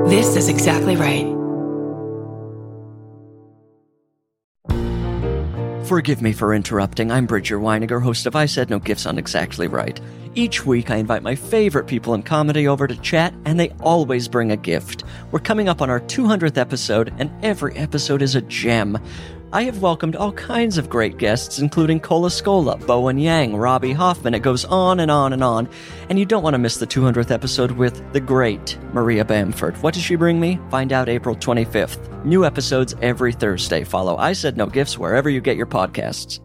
This is exactly right. Forgive me for interrupting. I'm Bridger Weiniger, host of I Said No Gifts on Exactly Right. Each week, I invite my favorite people in comedy over to chat, and they always bring a gift. We're coming up on our 200th episode, and every episode is a gem. I have welcomed all kinds of great guests, including Cola Scola, Bowen Yang, Robbie Hoffman. It goes on and on and on. And you don't want to miss the 200th episode with the great Maria Bamford. What does she bring me? Find out April 25th. New episodes every Thursday. Follow I Said No Gifts wherever you get your podcasts.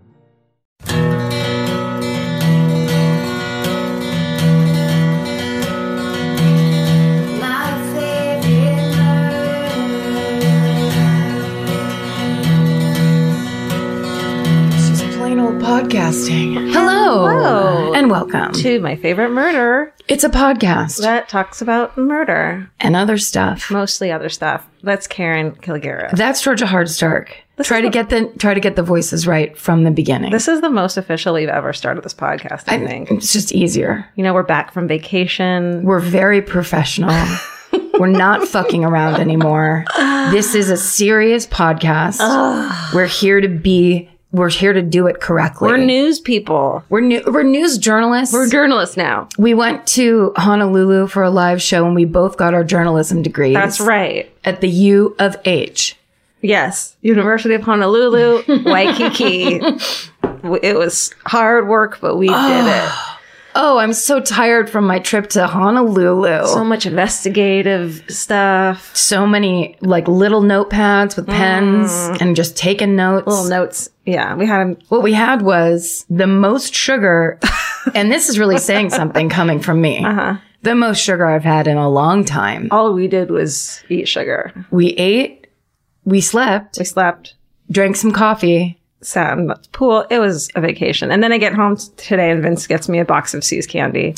Podcasting. Hello. And welcome to My Favorite Murder. It's a podcast that talks about murder. And other stuff. Mostly other stuff. That's Karen Kilgariff. That's Georgia Hardstark. Try to get the voices right from the beginning. This is the most official we've ever started this podcast, I think. It's just easier. You know, we're back from vacation. We're very professional. We're not fucking around anymore. This is a serious podcast. We're here to do it correctly. We're news people. We're news journalists. We're journalists now. We went to Honolulu for a live show and we both got our journalism degrees. That's right. At the U of H. Yes. University of Honolulu, Waikiki. It was hard work, but we did it. Oh, I'm so tired from my trip to Honolulu. So much investigative stuff. So many little notepads with pens and just taking notes. Little notes. Yeah, what we had was the most sugar, and this is really saying something coming from me. The most sugar I've had in a long time. All we did was eat sugar. We ate, we slept, drank some coffee. Sat in the pool. It was a vacation. And then I get home today and Vince gets me a box of See's candy.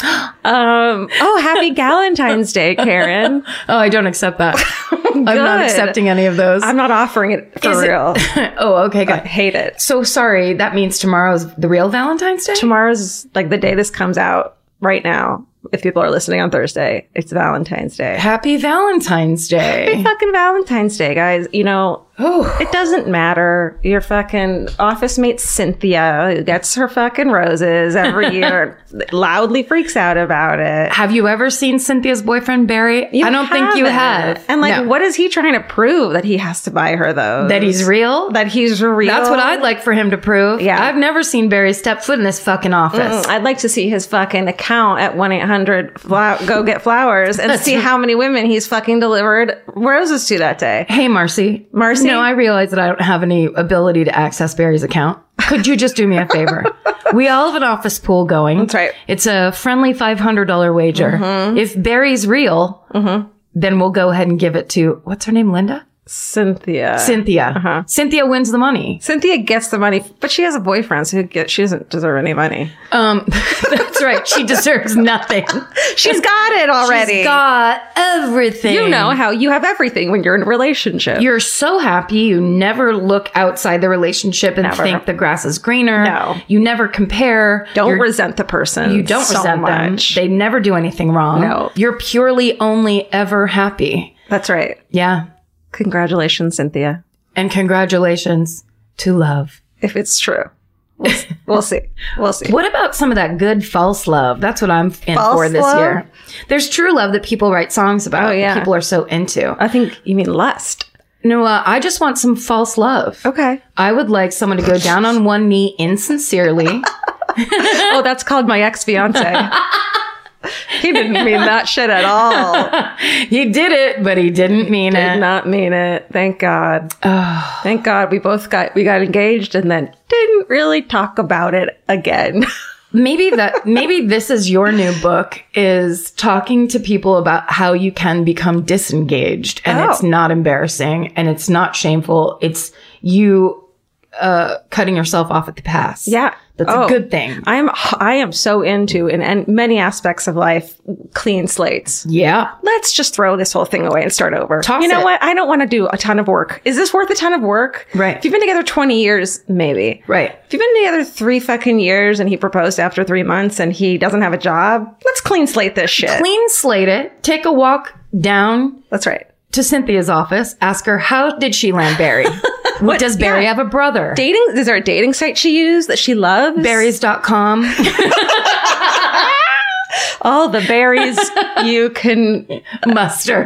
Happy Galentine's Day, Karen. Oh, I don't accept that. I'm not accepting any of those. I'm not offering it for real. Oh, okay, good. I hate it. So sorry, that means tomorrow's the real Valentine's Day? Tomorrow's the day this comes out right now. If people are listening on Thursday, it's Valentine's Day. Happy Valentine's Day. Happy fucking Valentine's Day, guys. You know, it doesn't matter. Your fucking office mate Cynthia, who gets her fucking roses every year, loudly freaks out about it. Have you ever seen Cynthia's boyfriend, Barry? I don't think you have. And no. What is he trying to prove that he has to buy her those? That he's real? That he's real? That's what I'd like for him to prove. Yeah. I've never seen Barry step foot in this fucking office. I'd like to see his fucking account at 1-800 Go Get Flowers and see how many women he's fucking delivered roses to that day. Hey, Marcy. No, I realize that I don't have any ability to access Barry's account. Could you just do me a favor? We all have an office pool going. That's right. It's a friendly $500 wager. If Barry's real, then we'll go ahead and give it to, what's her name, Linda? Cynthia. Cynthia wins the money. Cynthia gets the money, but she has a boyfriend, so she doesn't deserve any money. That's right. She deserves nothing. She's got it already. She's got everything. You know how you have everything when you're in a relationship. You're so happy. You never look outside the relationship and think the grass is greener. No. You never compare. Don't resent the person. You don't resent them. They never do anything wrong. No. You're purely only ever happy. That's right. Yeah. Congratulations, Cynthia. And congratulations to love. If it's true. We'll see. We'll see. What about some of that good false love? That's what I'm in for this year. There's true love that people write songs about. Oh, yeah. People are so into. I think you mean lust. No, I just want some false love. Okay. I would like someone to go down on one knee insincerely. Oh, that's called my ex-fiance. He didn't mean that shit at all. He did it, but he didn't mean it. Did not mean it. Thank God. Oh. Thank God we got engaged and then didn't really talk about it again. Maybe this is your new book, is talking to people about how you can become disengaged, and it's not embarrassing and it's not shameful. It's you cutting yourself off at the pass. Yeah. That's a good thing. I am so into, in many aspects of life, clean slates. Yeah. Let's just throw this whole thing away and start over. You know what? I don't want to do a ton of work. Is this worth a ton of work? Right. If you've been together 20 years, maybe. Right. If you've been together 3 fucking years and he proposed after 3 months and he doesn't have a job, let's clean slate this shit. Clean slate it. Take a walk down That's right. to Cynthia's office, ask her, how did she land Barry? Does Barry have a brother? Dating? Is there a dating site she used that she loves? Berries.com. All the berries you can Mustard.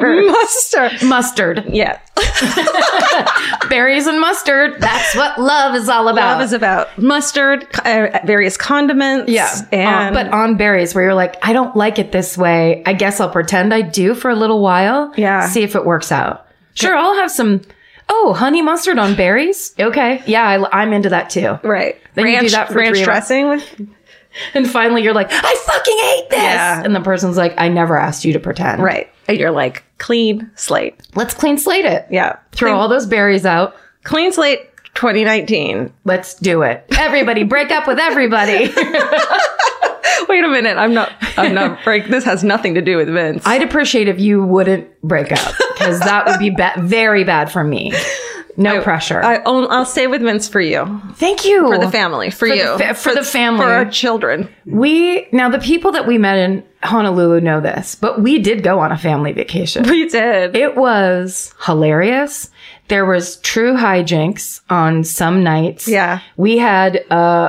Yeah. Berries and mustard. That's what love is all about. Love is about mustard, various condiments. Yeah. But on berries, where you're like, I don't like it this way. I guess I'll pretend I do for a little while. Yeah. See if it works out. Sure, I'll have some. Oh, honey mustard on berries? Okay. Yeah, I'm into that too. Right. Then you do that for ranch 3 dressing with. And finally you're like, I fucking hate this. Yeah. And the person's like, I never asked you to pretend. Right. And you're like, clean slate. Let's clean slate it. Yeah. Throw all those berries out. Clean slate 2019. Let's do it. Everybody break up with everybody. Wait a minute. I'm not break. This has nothing to do with Vince. I'd appreciate if you wouldn't break up, because that would be very bad for me. No pressure. I'll stay with Vince for you. Thank you. For the family. For you. For the family. For our children. Now the people that we met in Honolulu know this, but we did go on a family vacation. We did. It was hilarious. There was true hijinks on some nights. Yeah. We had,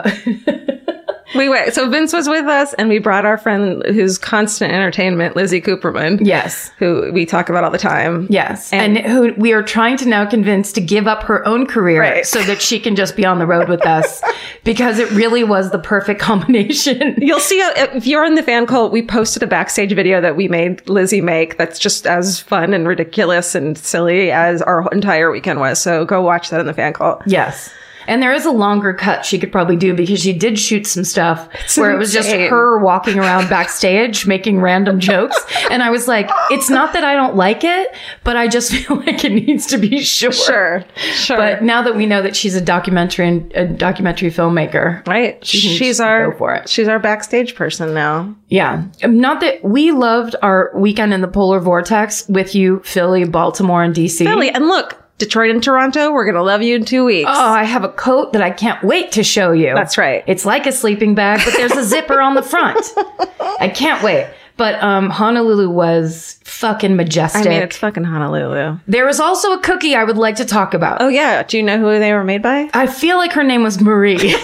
Wait. So Vince was with us, and we brought our friend who's constant entertainment, Lizzie Cooperman. Yes. Who we talk about all the time. Yes. And who we are trying to now convince to give up her own career so that she can just be on the road with us, because it really was the perfect combination. You'll see, if you're in the fan cult, we posted a backstage video that we made Lizzie make that's just as fun and ridiculous and silly as our entire weekend was. So go watch that in the fan cult. Yes. And there is a longer cut she could probably do, because she did shoot some stuff where it was just her walking around backstage making random jokes. And I was like, it's not that I don't like it, but I just feel like it needs to be short. Sure. But now that we know that she's a documentary filmmaker, right? She's our go for it. She's our backstage person now. Yeah. Not that we loved our weekend in the polar vortex with you, Philly, Baltimore, and DC. Philly, and look, Detroit and Toronto, we're going to love you in 2 weeks. Oh, I have a coat that I can't wait to show you. That's right. It's like a sleeping bag, but there's a zipper on the front. I can't wait. But Honolulu was fucking majestic. I mean, it's fucking Honolulu. There was also a cookie I would like to talk about. Oh, yeah. Do you know who they were made by? I feel like her name was Marie.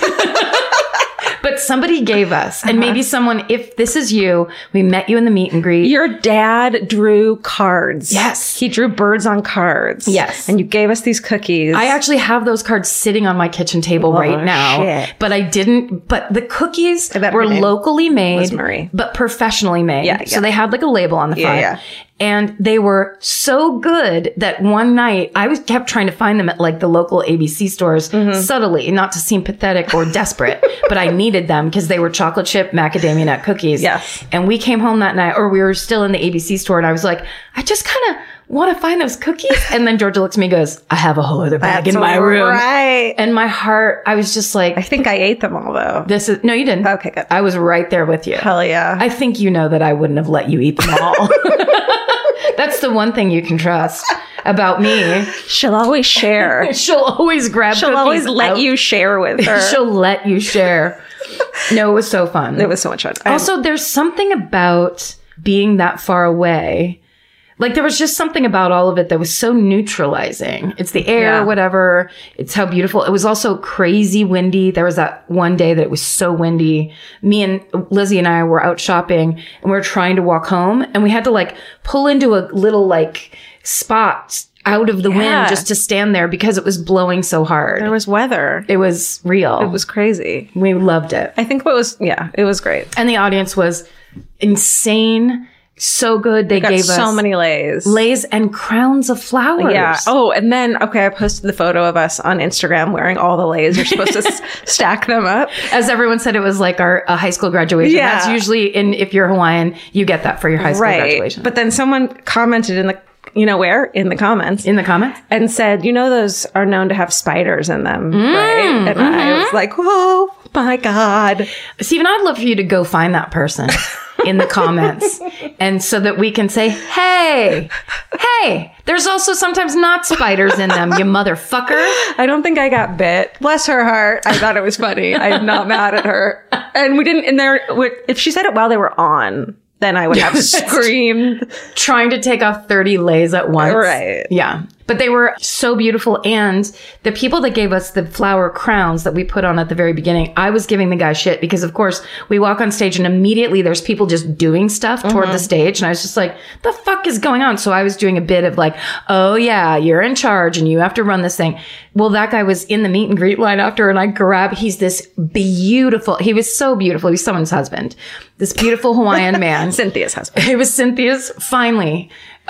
But somebody gave us, and maybe someone, if this is you, we met you in the meet and greet. Your dad drew cards. Yes. He drew birds on cards. Yes. And you gave us these cookies. I actually have those cards sitting on my kitchen table right now. Shit. But I didn't, but the cookies were were locally made, Marie. but professionally made. Yeah. So they had like a label on the front. Yeah. And they were so good that one night I kept trying to find them at like the local ABC stores subtly, not to seem pathetic or desperate, but I needed them because they were chocolate chip macadamia nut cookies. Yes. And we came home that night, or we were still in the ABC store, and I was like, I just kind of want to find those cookies. And then Georgia looked at me and goes, I have a whole other bag in my room. Right. And my heart, I was just like, I think I ate them all, though. no, you didn't. Okay, good. I was right there with you. Hell yeah. I think you know that I wouldn't have let you eat them all. That's the one thing you can trust about me. She'll always share. She'll always grab She'll cookies always let out. you share with her. She'll let you share. No, it was so fun. It was so much fun. Also, there's something about being that far away. Like, there was just something about all of it that was so neutralizing. It's the air, whatever. It's how beautiful. It was also crazy windy. There was that one day that it was so windy. Me and Lizzie and I were out shopping, and we were trying to walk home, and we had to like pull into a little like spot out of the wind just to stand there because it was blowing so hard. There was weather. It was real. It was crazy. We loved it. I think it was great. And the audience was insane. So good. They gave us so many lays and crowns of flowers. Yeah. Oh, and then, I posted the photo of us on Instagram wearing all the lays. You're supposed to stack them up. As everyone said, it was like our high school graduation. Yeah. That's usually if you're Hawaiian, you get that for your high school graduation. But then someone commented in the, where? In the comments. In the comments? And said, those are known to have spiders in them, right? And I was like, oh my God. Steven, I'd love for you to go find that person in the comments, and so that we can say, hey, there's also sometimes not spiders in them, you motherfucker. I don't think I got bit. Bless her heart. I thought it was funny. I'm not mad at her. And we didn't, if she said it while they were on, then I would have screamed. Trying to take off 30 lays at once. Right. Yeah. But they were so beautiful. And the people that gave us the flower crowns that we put on at the very beginning, I was giving the guy shit because, of course, we walk on stage and immediately there's people just doing stuff toward the stage. And I was just like, the fuck is going on? So I was doing a bit of like, oh yeah, you're in charge and you have to run this thing. Well, that guy was in the meet and greet line after, and he's this beautiful, he was so beautiful. He was someone's husband, this beautiful Hawaiian man. Cynthia's husband. It was Cynthia's, finally.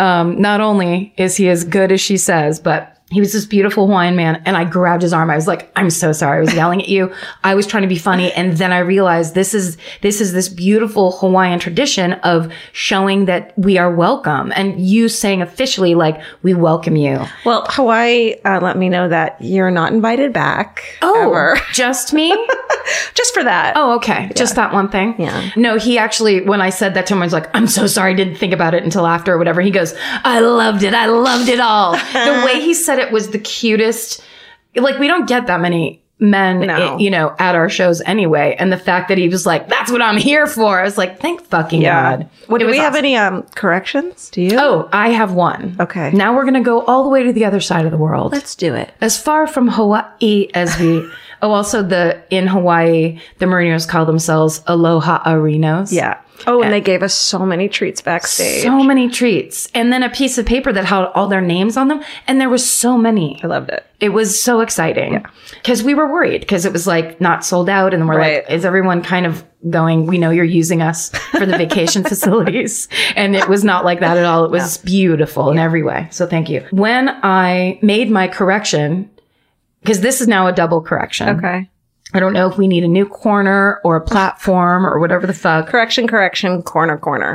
Not only is he as good as she says, but he was this beautiful Hawaiian man. And I grabbed his arm. I was like, I'm so sorry. I was yelling at you. I was trying to be funny. And then I realized this is this beautiful Hawaiian tradition of showing that we are welcome, and you saying officially, like, we welcome you. Well, Hawaii let me know that you're not invited back. Oh, ever. Just me? Just for that. Oh, okay. Yeah. Just that one thing? Yeah. No, he actually, when I said that to him, I was like, I'm so sorry. Didn't think about it until after or whatever. He goes, I loved it. I loved it all. The way he said it was the cutest. Like, we don't get that many men, at our shows anyway. And the fact that he was like, that's what I'm here for. I was like, thank fucking God. Do we have any corrections? Do you? Oh, I have one. Okay. Now we're going to go all the way to the other side of the world. Let's do it. As far from Hawaii as we... Oh, also in Hawaii, the Marinos call themselves Aloha Arinos. Yeah. Oh, and they gave us so many treats backstage. So many treats. And then a piece of paper that had all their names on them. And there was so many. I loved it. It was so exciting. Yeah. Because we were worried because it was like not sold out. And we're like, is everyone kind of going, we know you're using us for the vacation facilities. And it was not like that at all. It was beautiful in every way. So thank you. When I made my correction, because this is now a double correction. Okay. I don't know if we need a new corner or a platform or whatever the fuck. Correction, corner. Corner.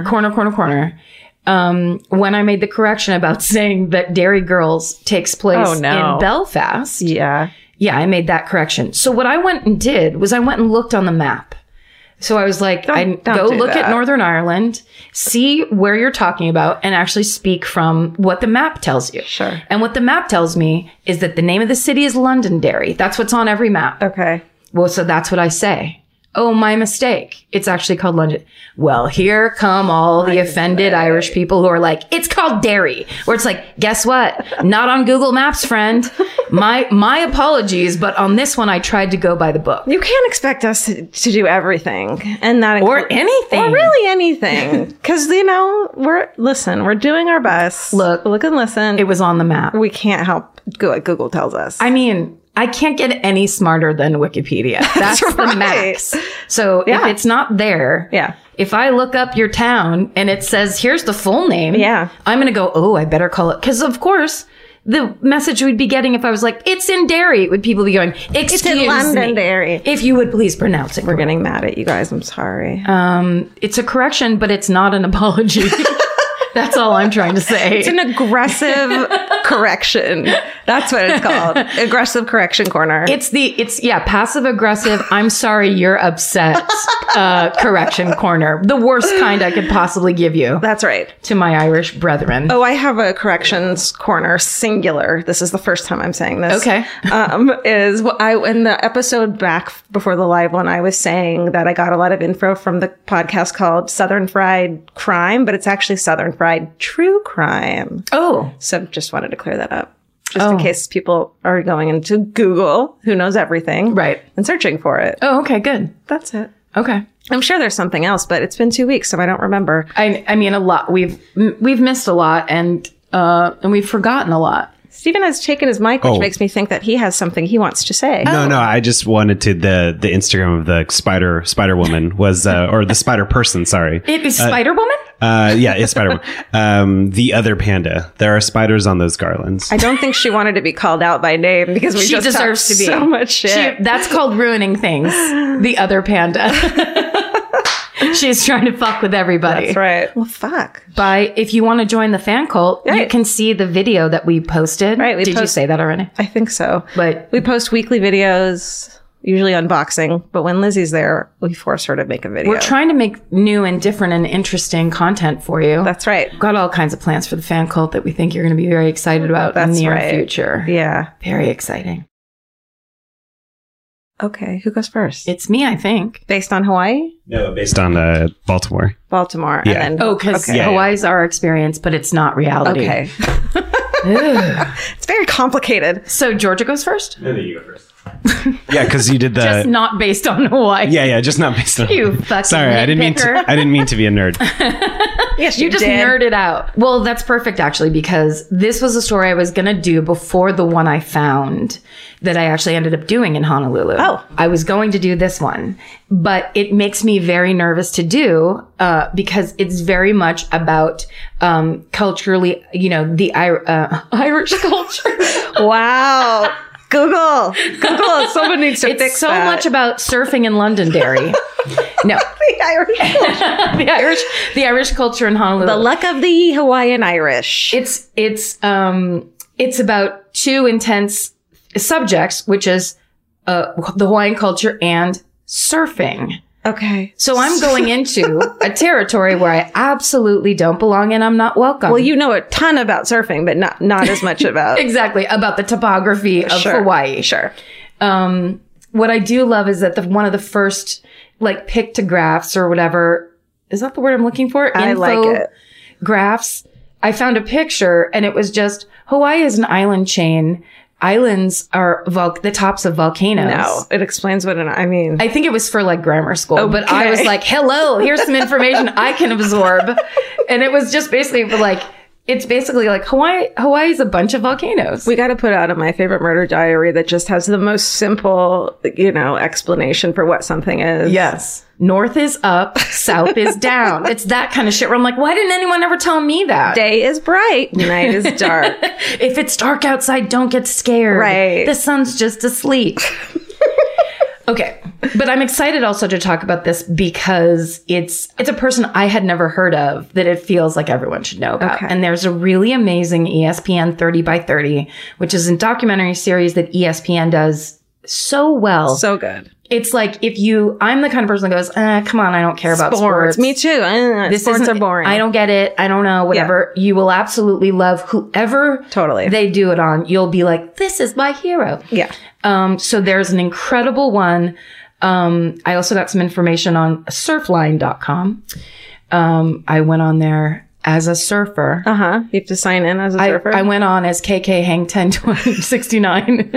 When I made the correction about saying that Dairy Girls takes place in Belfast. Yeah. Yeah, I made that correction. So what I went and did was I went and looked on the map. So I was like, go look at Northern Ireland, see where you're talking about, and actually speak from what the map tells you. Sure. And what the map tells me is that the name of the city is Londonderry. That's what's on every map. Okay. Well, so that's what I say. Oh, my mistake. It's actually called London. Well, here come all the offended Irish people who are like, it's called Derry. Where it's like, guess what? Not on Google Maps, friend. My apologies, but on this one, I tried to go by the book. You can't expect us to do everything. And that or anything. Or really anything. Because, we're doing our best. Look and listen. It was on the map. We can't help what Google tells us. I mean, I can't get any smarter than Wikipedia. That's right. The max. So if it's not there, if I look up your town and it says, here's the full name, I'm going to go, oh, I better call it. Because, of course, the message we'd be getting if I was like, it's in Derry, would people be going, excuse me. It's in Londonderry. If you would please pronounce it. We're getting mad at you guys. I'm sorry. It's a correction, but it's not an apology. That's all I'm trying to say. It's an aggressive correction. That's what it's called. Aggressive correction corner. It's passive aggressive. I'm sorry you're upset. Correction corner. The worst kind I could possibly give you. That's right. To my Irish brethren. Oh, I have a corrections corner singular. This is the first time I'm saying this. Okay. In the episode back before the live one, I was saying that I got a lot of info from the podcast called Southern Fried Crime, but it's actually Southern Fried True Crime. Oh. So just wanted to clear that up. Just in case people are going into Google, who knows everything. Right. And searching for it. Oh, okay, good. That's it. Okay. I'm sure there's something else, but it's been 2 weeks, so I don't remember. I mean, a lot. We've missed a lot and we've forgotten a lot. Stephen has taken his mic, which makes me think that he has something he wants to say. No, I just wanted to the Instagram of the Spider Woman was or the Spider Person. Sorry, it is Spider Woman. Yeah, it's Spider Woman. The other panda. There are spiders on those garlands. I don't think she wanted to be called out by name because she just deserves to be so much shit. That's called ruining things. The other panda. She's trying to fuck with everybody. That's right. Well, fuck. If you want to join the fan cult, you can see the video that we posted. Right. Did you say that already? I think so. But we post weekly videos, usually unboxing. But when Lizzie's there, we force her to make a video. We're trying to make new and different and interesting content for you. That's right. We've got all kinds of plans for the fan cult that we think you're going to be very excited about in the near future. Yeah. Very exciting. Okay. Who goes first? It's me, I think. Based on Hawaii? No, based on Baltimore. Baltimore. Yeah. And then, Because okay. Hawaii's our experience, but it's not reality. Okay. It's very complicated. So Georgia goes first? And then you go first. Yeah, because you did the. Just not based on Hawaii. Yeah, just not based on. You fucking Sorry, I didn't mean to be a nerd. Yes, You just nerded out. Well, that's perfect, actually, because this was a story I was going to do before the one I found that I actually ended up doing in Honolulu. Oh. I was going to do this one, but it makes me very nervous to do because it's very much about culturally, the Irish culture. Wow. Google. Someone needs to fix It's so that. much about surfing in Londonderry. No. The Irish culture. the Irish culture in Honolulu. The luck of the Hawaiian Irish. It's about two intense subjects, which is the Hawaiian culture and surfing. Okay. So I'm going into a territory where I absolutely don't belong and I'm not welcome. Well, you know a ton about surfing, but not as much about exactly about the topography of Hawaii. Sure. What I do love is that one of the first pictographs or whatever, is that the word I'm looking for? I like it. Graphs. I found a picture and it was just Hawaii is an island chain. Islands are the tops of volcanoes. No, it explains what I think it was for grammar school, but I was like, hello, here's some information I can absorb. And it was just basically it's basically like Hawaii is a bunch of volcanoes. We got to put out a My Favorite Murder Diary that just has the most simple, explanation for what something is. Yes. North is up, south is down. It's that kind of shit where I'm like, why didn't anyone ever tell me that? Day is bright, night is dark. If it's dark outside, don't get scared. Right. The sun's just asleep. Okay. But I'm excited also to talk about this because it's a person I had never heard of that it feels like everyone should know about. Okay. And there's a really amazing ESPN 30 by 30, which is a documentary series that ESPN does so well. So good. It's like I'm the kind of person that goes, come on, I don't care about sports. Me too. Sports are boring. I don't get it. I don't know, whatever. Yeah. You will absolutely love whoever they do it on. You'll be like, this is my hero. Yeah. So there's an incredible one. I also got some information on surfline.com. I went on there as a surfer. Uh-huh. You have to sign in as a surfer? I went on as KK Hang 1069.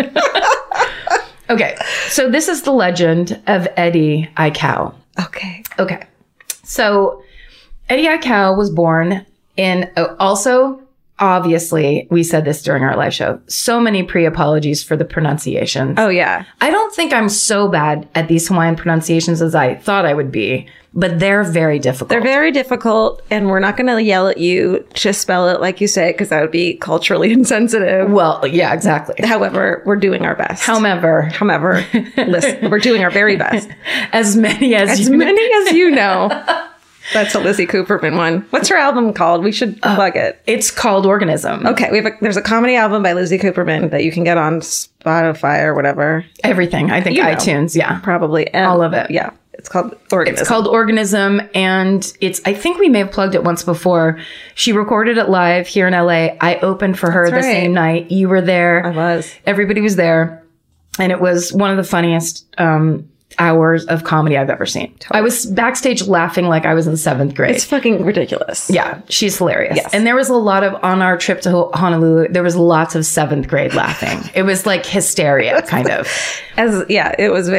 Okay. So this is the legend of Eddie Aikau. Okay. So Eddie Aikau was born in also, obviously, we said this during our live show, so many pre-apologies for the pronunciations. Oh, yeah. I don't think I'm so bad at these Hawaiian pronunciations as I thought I would be, but they're very difficult. They're very difficult, and we're not going to yell at you to spell it like you say, because that would be culturally insensitive. Well, yeah, exactly. However, we're doing our best. However, listen, we're doing our very best. As many as you know. That's a Lizzie Cooperman one. What's her album called? We should plug it. It's called Organism. Okay, there's a comedy album by Lizzie Cooperman that you can get on Spotify or whatever. Everything. I think iTunes, yeah. Probably. All of it. Yeah. It's called Organism. It's called Organism, and I think we may have plugged it once before. She recorded it live here in LA. I opened for her the same night. You were there. I was. Everybody was there. And it was one of the funniest hours of comedy I've ever seen. Totally. I was backstage laughing like I was in 7th grade. It's fucking ridiculous. Yeah, she's hilarious. Yes. And there was a lot of, on our trip to Honolulu, there was lots of 7th grade laughing. It was like hysteria, kind of. It was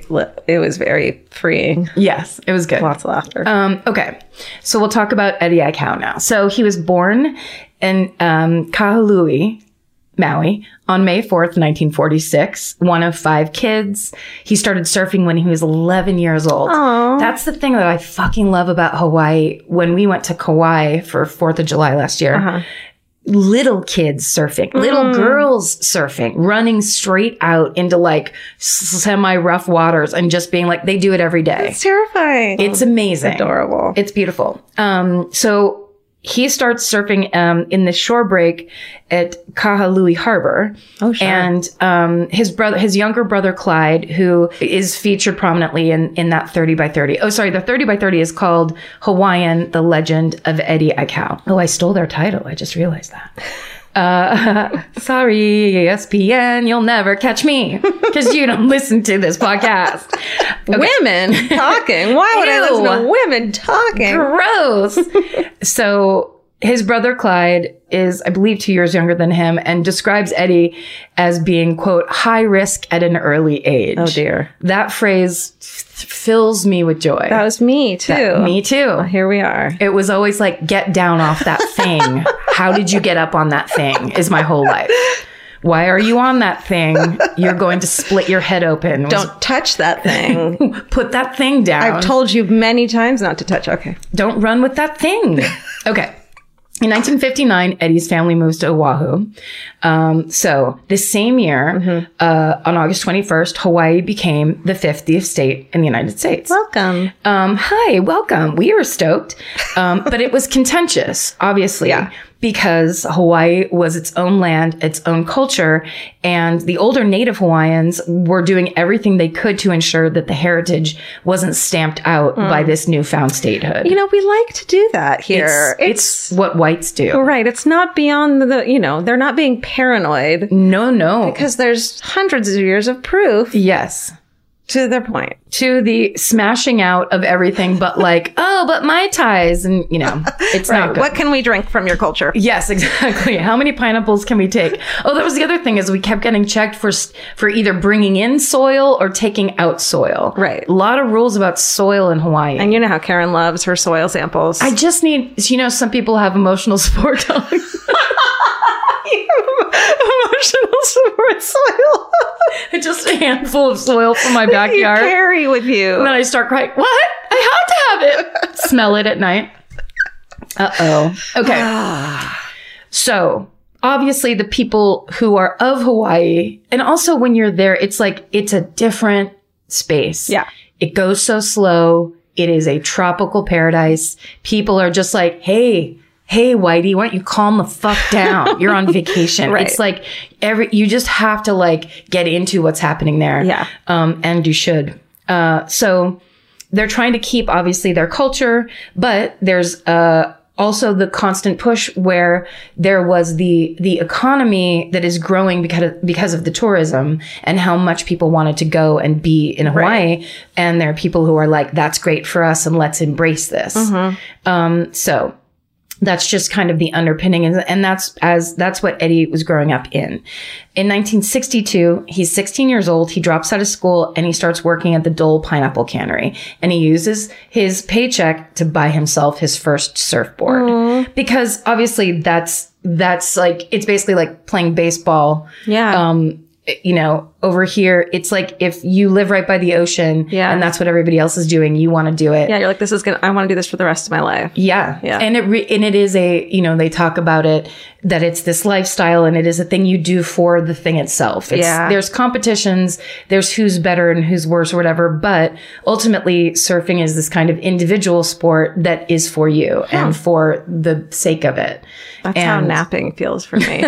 very freeing. Yes, it was good. Lots of laughter. Okay, so we'll talk about Eddie Aikau now. So he was born in Kahului, Maui, on May 4th, 1946, one of 5 kids. He started surfing when he was 11 years old. Aww. That's the thing that I fucking love about Hawaii. When we went to Kauai for 4th of July last year, little kids surfing, little girls surfing, running straight out into semi-rough waters and just being like, they do it every day. It's terrifying. It's amazing. Adorable. It's beautiful. So he starts surfing in the shore break at Kahului Harbor. Oh, sure. And his younger brother Clyde, who is featured prominently in that 30 by 30. Oh, sorry, the 30 by 30 is called Hawaiian: The Legend of Eddie Aikau. Oh, I stole their title. I just realized that. Sorry, ESPN, you'll never catch me because you don't listen to this podcast. Okay. Women talking. Why would I listen to women talking? Gross. So his brother Clyde is, I believe, 2 years younger than him and describes Eddie as being, quote, high risk at an early age. Oh, dear. That phrase fills me with joy. That was me, too. Me, too. Well, here we are. It was always like, get down off that thing. How did you get up on that thing is my whole life. Why are you on that thing? You're going to split your head open. Don't touch that thing. Put that thing down. I've told you many times not to touch. Okay. Don't run with that thing. Okay. In 1959, Eddie's family moves to Oahu. So this same year, on August 21st, Hawaii became the 50th state in the United States. Welcome. Hi, welcome. We were stoked. But it was contentious, obviously. Yeah. Because Hawaii was its own land, its own culture, and the older native Hawaiians were doing everything they could to ensure that the heritage wasn't stamped out by this newfound statehood. You know, we like to do that here. It's what whites do. Right. It's not beyond they're not being paranoid. No. Because there's hundreds of years of proof Yes. to their point. To the smashing out of everything but like, oh, but Mai Tais, and it's not good. What can we drink from your culture? Yes, exactly. How many pineapples can we take? Oh, that was the other thing is we kept getting checked for either bringing in soil or taking out soil. Right. A lot of rules about soil in Hawaii. And you know how Karen loves her soil samples. I just need, some people have emotional support dogs. Emotional support soil. Just a handful of soil from my backyard. You carry with you. And then I start crying. What? I have to have it. Smell it at night. Uh-oh. Okay. So obviously the people who are of Hawaii, and also when you're there, it's like, it's a different space. Yeah. It goes so slow. It is a tropical paradise. People are just like, hey, Whitey, why don't you calm the fuck down? You're on vacation. Right. It's like you just have to like get into what's happening there. Yeah. And you should. So they're trying to keep obviously their culture, but there's, also the constant push where there was the economy that is growing because of the tourism and how much people wanted to go and be in Hawaii. Right. And there are people who are like, that's great for us and let's embrace this. So that's just kind of the underpinning. And that's what Eddie was growing up in. In 1962, he's 16 years old. He drops out of school and he starts working at the Dole Pineapple Cannery. And he uses his paycheck to buy himself his first surfboard. Because obviously that's like, it's basically like playing baseball. Yeah. Over here, it's like if you live right by the ocean and that's what everybody else is doing, you want to do it. Yeah, you're like, I want to do this for the rest of my life. Yeah. Yeah. And it is they talk about it, that it's this lifestyle and it is a thing you do for the thing itself. There's competitions, there's who's better and who's worse or whatever, but ultimately surfing is this kind of individual sport that is for you and for the sake of it. That's how napping feels for me.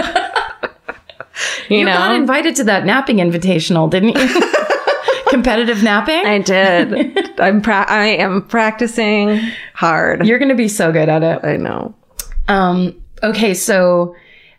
You got invited to that napping invitational, didn't you? Competitive napping? I did. I am practicing hard. You're going to be so good at it. I know. Okay, so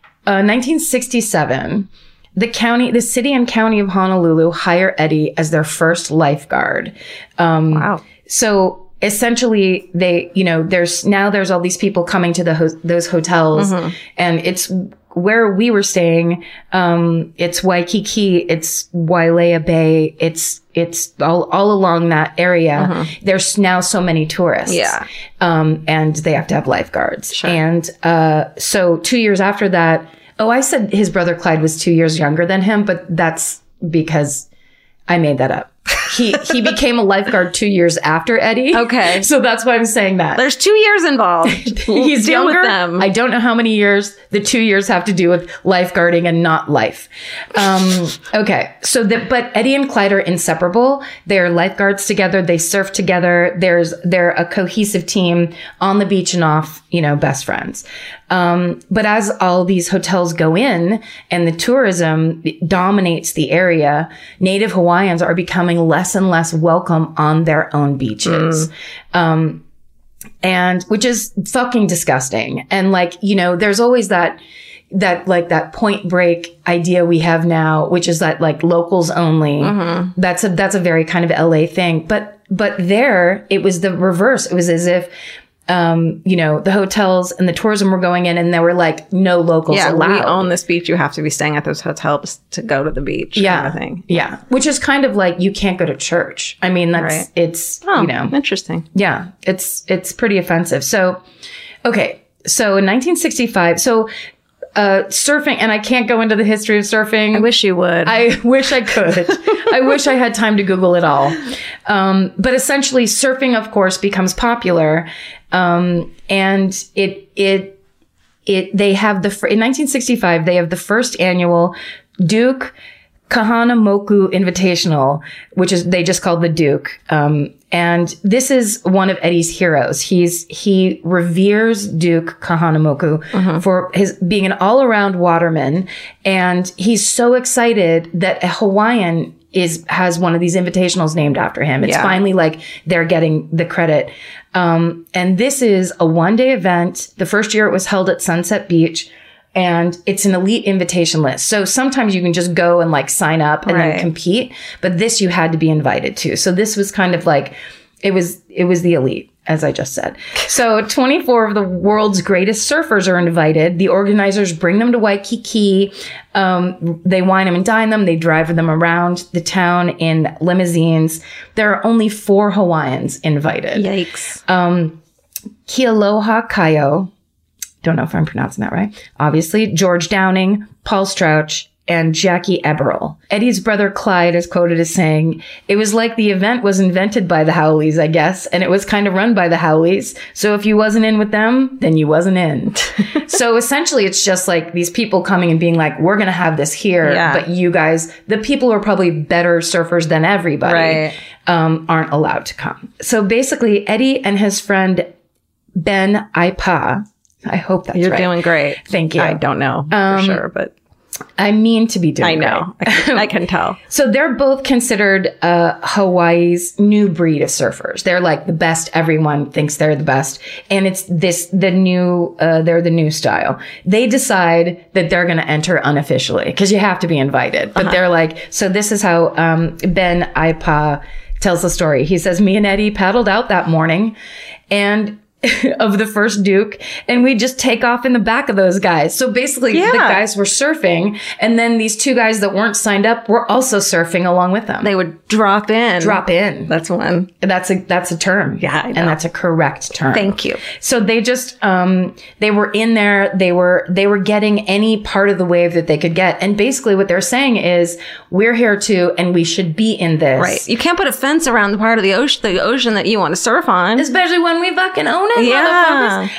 1967, the city and county of Honolulu hire Eddie as their first lifeguard. Wow. So essentially there's all these people coming to those hotels and it's where we were staying. It's Waikiki, it's Wailea Bay, it's all along that area. There's now so many tourists. Yeah. And they have to have lifeguards. Sure. And, so 2 years after that, I said his brother Clyde was 2 years younger than him, but that's because I made that up. He became a lifeguard 2 years after Eddie. Okay. So that's why I'm saying that. There's 2 years involved. He's Deal younger. with them. I don't know how many years. The 2 years have to do with lifeguarding and not life. Okay. But Eddie and Clyde are inseparable. They're lifeguards together. They surf together. They're a cohesive team on the beach and off, best friends. But as all these hotels go in and the tourism dominates the area, native Hawaiians are becoming less and less welcome on their own beaches. And which is fucking disgusting. And there's always that, that Point Break idea we have now, which is that like locals only. That's a very kind of LA thing. But there it was the reverse. It was as if, the hotels and the tourism were going in and there were like no locals allowed. We own this beach. You have to be staying at those hotels to go to the beach. Kind of thing. Yeah. Which is kind of like you can't go to church. I mean, it's, interesting. Yeah. It's pretty offensive. So, okay. So in 1965, surfing, and I can't go into the history of surfing. I wish you would. I wish I could. I wish I had time to Google it all. But essentially, surfing, of course, becomes popular. And they have in 1965, they have the first annual Duke Kahanamoku Invitational, which is, they just called the Duke. And this is one of Eddie's heroes. He reveres Duke Kahanamoku for his being an all-around waterman. And he's so excited that a Hawaiian has one of these invitationals named after him. It's finally like they're getting the credit. And this is a one-day event. The first year it was held at Sunset Beach. And it's an elite invitation list. So sometimes you can just go and like sign up and then compete. But this you had to be invited to. So this was kind of like, it was the elite, as I just said. So 24 of the world's greatest surfers are invited. The organizers bring them to Waikiki. They wine them and dine them. They drive them around the town in limousines. There are only 4 Hawaiians invited. Yikes. Kealoha Kaio. Don't know if I'm pronouncing that right. Obviously, George Downing, Paul Strauch, and Jackie Eberl. Eddie's brother Clyde is quoted as saying, "It was like the event was invented by the Howleys, I guess, and it was kind of run by the Howleys. So if you wasn't in with them, then you wasn't in." So essentially, it's just like these people coming and being like, we're going to have this here, but you guys, the people who are probably better surfers than everybody, aren't allowed to come. So basically, Eddie and his friend Ben Aipa, I hope that's You're right. doing great. Thank you. I don't know for sure, but I mean to be doing I know. I can tell. So they're both considered Hawaii's new breed of surfers. They're like the best. Everyone thinks they're the best. And it's they're the new style. They decide that they're going to enter unofficially because you have to be invited. But they're like, so this is how Ben Aipa tells the story. He says, "Me and Eddie paddled out that morning and of the first Duke, and we just take off in the back of those guys." So basically the guys were surfing, and then these 2 guys that weren't signed up were also surfing along with them. They would drop in. That's one. That's a term. Yeah, I know. And that's a correct term. Thank you. So they just they were in there, they were getting any part of the wave that they could get. And basically what they're saying is, we're here too, and we should be in this. Right. You can't put a fence around the part of the ocean that you want to surf on. Especially when we fucking own it. Yeah.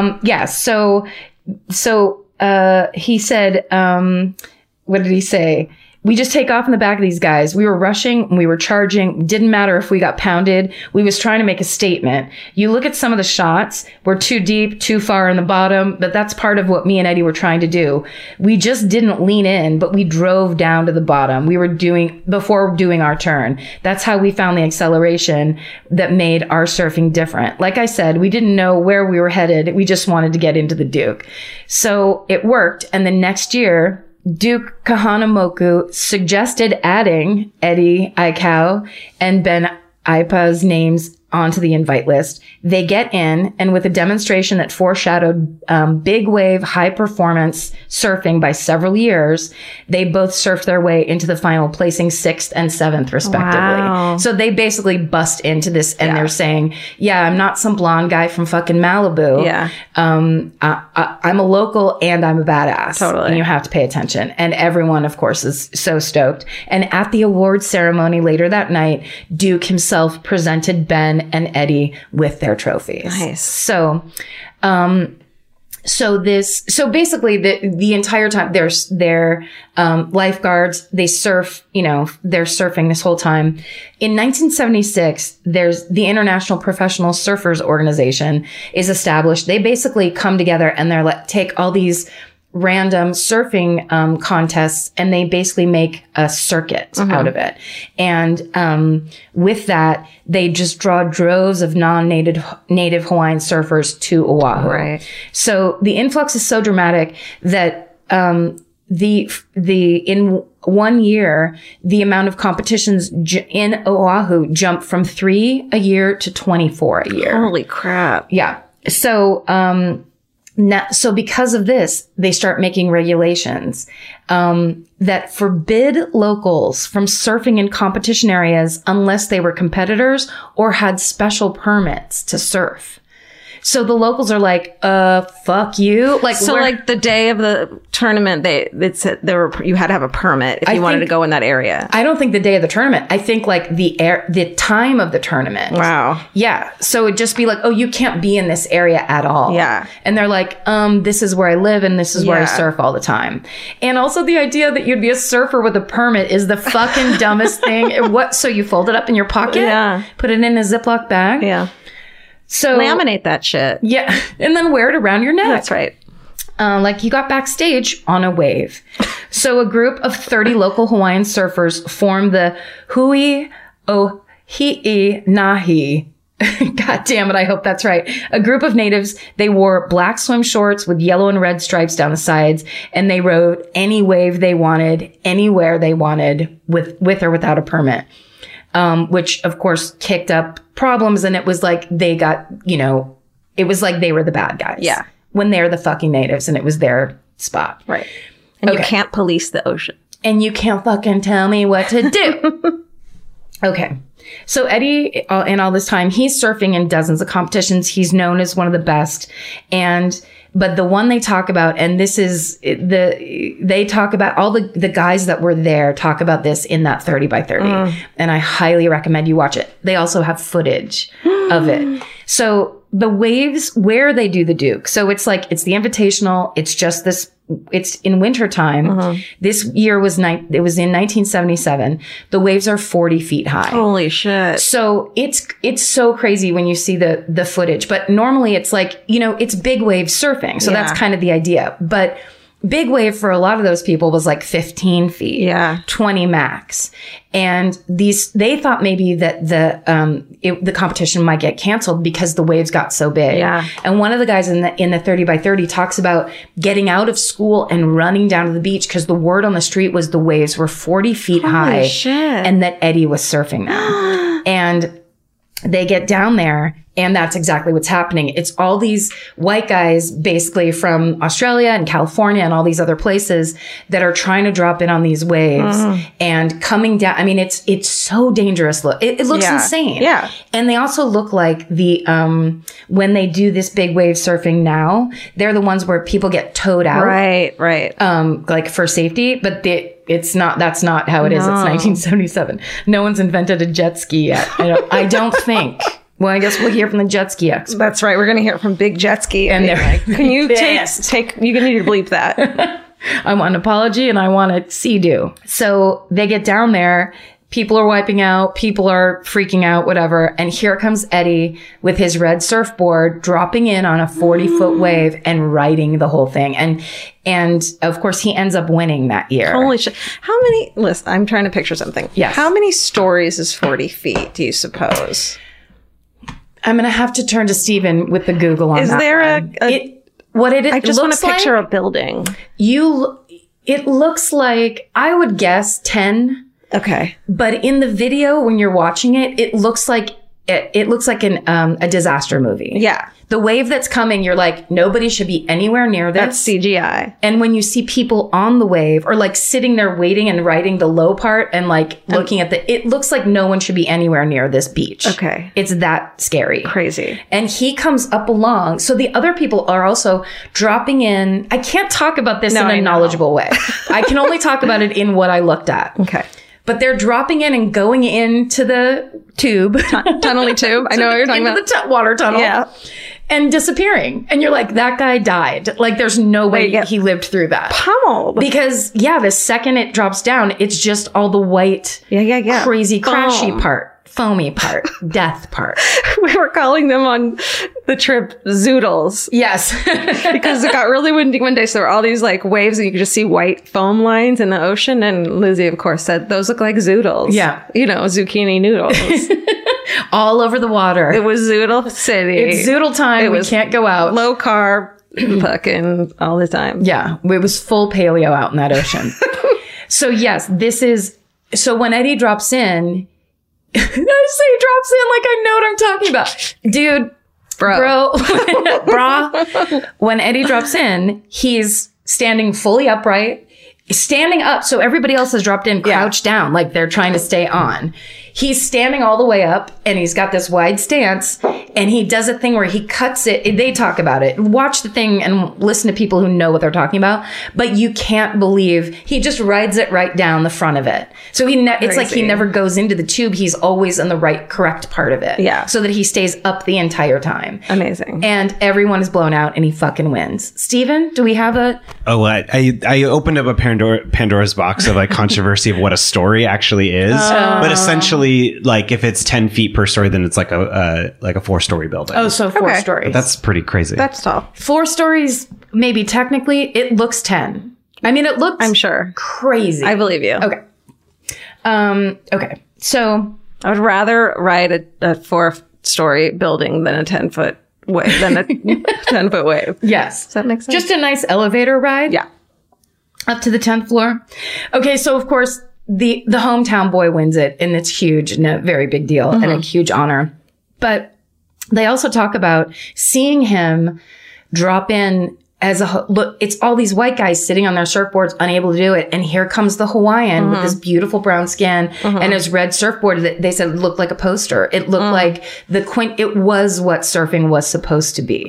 So he said, what did he say? We just take off in the back of these guys. We were rushing. We were charging. Didn't matter if we got pounded. We was trying to make a statement. You look at some of the shots. We're too deep, too far in the bottom. But that's part of what me and Eddie were trying to do. We just didn't lean in, but we drove down to the bottom. We were before doing our turn. That's how we found the acceleration that made our surfing different. Like I said, we didn't know where we were headed. We just wanted to get into the Duke. So it worked. And the next year, Duke Kahanamoku suggested adding Eddie Aikau and Ben Aipa's names onto the invite list. They get in, and with a demonstration that foreshadowed big wave, high performance surfing by several years, they both surfed their way into the final, placing 6th and 7th respectively. Wow. So they basically bust into this, and they're saying, "Yeah, I'm not some blonde guy from fucking Malibu. Yeah, I'm a local and I'm a badass. Totally, and you have to pay attention." And everyone, of course, is so stoked. And at the awards ceremony later that night, Duke himself presented Ben and Eddie with their trophies. Nice. So basically the entire time they're lifeguards, they surf, they're surfing this whole time. In 1976, there's the International Professional Surfers Organization is established. They basically come together and they're like, take all these random surfing contests, and they basically make a circuit out of it. And with that, they just draw droves of native Hawaiian surfers to Oahu. Right. So the influx is so dramatic that in 1 year, the amount of competitions in Oahu jumped from 3 a year to 24 a year. Holy crap. Yeah. So, so because of this, they start making regulations, that forbid locals from surfing in competition areas unless they were competitors or had special permits to surf. So the locals are like, fuck you. Like, so like the day of the tournament, it said you had to have a permit if you wanted to go in that area. I don't think the day of the tournament. I think like the time of the tournament. Wow. Yeah. So it'd just be like, oh, you can't be in this area at all. Yeah. And they're like, this is where I live and this is where I surf all the time. And also the idea that you'd be a surfer with a permit is the fucking dumbest thing. So you fold it up in your pocket? Yeah. Put it in a Ziploc bag? Yeah. So laminate that shit. Yeah. And then wear it around your neck. That's right. Like you got backstage on a wave. So a group of 30 local Hawaiian surfers formed the Hui Ohi'i Nahi. God damn it, I hope that's right. A group of natives, they wore black swim shorts with yellow and red stripes down the sides, and they rode any wave they wanted, anywhere they wanted, with or without a permit. Which of course kicked up problems, and it was like they got, it was like they were the bad guys. Yeah. When they're the fucking natives and it was their spot. Right. And you can't police the ocean. And you can't fucking tell me what to do. Okay. So Eddie, in all this time, he's surfing in dozens of competitions. He's known as one of the best. But the one they talk about, and this is they talk about all the guys that were there talk about this in that 30 by 30. And I highly recommend you watch it. They also have footage of it. So the waves where they do the Duke. So it's the Invitational. It's just this. It's in wintertime. This year was it was in 1977. The waves are 40 feet high. Holy shit. So it's so crazy when you see the footage. But normally it's like, it's big wave surfing. So that's kind of the idea. But big wave for a lot of those people was like 15 feet. Yeah. 20 max. And they thought maybe that the competition might get canceled because the waves got so big. Yeah. And one of the guys in the 30 by 30 talks about getting out of school and running down to the beach because the word on the street was the waves were 40 feet high. Shit. And that Eddie was surfing them. And they get down there, and that's exactly what's happening. It's all these white guys basically from Australia and California and all these other places that are trying to drop in on these waves and coming down. I mean, it's so dangerous. It looks insane. Yeah. And they also look like when they do this big wave surfing now, they're the ones where people get towed out. Right. Like for safety, but that's not how it is. It's 1977. No one's invented a jet ski yet. I don't think. Well, I guess we'll hear from the jet ski expert. That's right. We're going to hear from Big Jet Ski. And they're like, can you take, you need to bleep that. I want an apology and I want a sea-doo. So they get down there. People are wiping out. People are freaking out, whatever. And here comes Eddie with his red surfboard, dropping in on a 40-foot wave and riding the whole thing. And of course, he ends up winning that year. Holy shit. Listen, I'm trying to picture something. Yes. How many stories is 40 feet, do you suppose? I'm going to have to turn to Steven with the Google on that. Is there I just want to picture a building. It looks like, I would guess 10. Okay. But in the video, when you're watching it, it looks like a disaster movie. Yeah. The wave that's coming, you're like, nobody should be anywhere near this. That's CGI. And when you see people on the wave or like sitting there waiting and riding the low part and like looking at it looks like no one should be anywhere near this beach. Okay. It's that scary. Crazy. And he comes up along. So the other people are also dropping in. I can't talk about this in a knowledgeable way. I can only talk about it in what I looked at. Okay. But they're dropping in and going into the tube. Tunneling tube. I know what you're talking about. Into the water tunnel. Yeah. And disappearing. And you're like, that guy died. Like, there's no way he lived through that. Pummeled. Because, the second it drops down, it's just all the white, crazy, crashy part. Foamy part, death part. We were calling them on the trip zoodles. Yes. Because it got really windy one day. So there were all these like waves and you could just see white foam lines in the ocean. And Lizzie, of course, said, those look like zoodles. Yeah. Zucchini noodles. All over the water. It was Zoodle City. It's Zoodle time. We can't go out. Low carb, fucking all the time. Yeah, it was full paleo out in that ocean. So yes, so when Eddie drops in, I say drops in like I know what I'm talking about. Dude, bro, brah. When Eddie drops in, he's standing fully upright, standing up. So everybody else has dropped in, crouched down, like they're trying to stay on. He's standing all the way up and he's got this wide stance and he does a thing where he cuts it. They talk about it. Watch the thing and listen to people who know what they're talking about. But you can't believe he just rides it right down the front of it. So it's like he never goes into the tube. He's always in the right, correct part of it. Yeah. So that he stays up the entire time. Amazing. And everyone is blown out and he fucking wins. Steven, do we have a... Oh, I opened up a Pandora's box of like controversy of what a story actually is. But essentially, like if it's 10 feet per story, then it's like a 4-story building. Oh, so 4 stories. But that's pretty crazy. That's tall. 4 stories, maybe technically. It looks 10. I mean, it looks... I'm sure. Crazy. I believe you. Okay. Okay. So... I would rather ride a 4-story building than a 10-foot wave. Than a 10-foot wave. Yes. Does that make sense? Just a nice elevator ride. Yeah. Up to the 10th floor. Okay, so of course, the hometown boy wins it, and it's huge and a very big deal and a huge honor. But they also talk about seeing him drop in as look, it's all these white guys sitting on their surfboards, unable to do it. And here comes the Hawaiian with this beautiful brown skin and his red surfboard that they said looked like a poster. It looked like it was what surfing was supposed to be.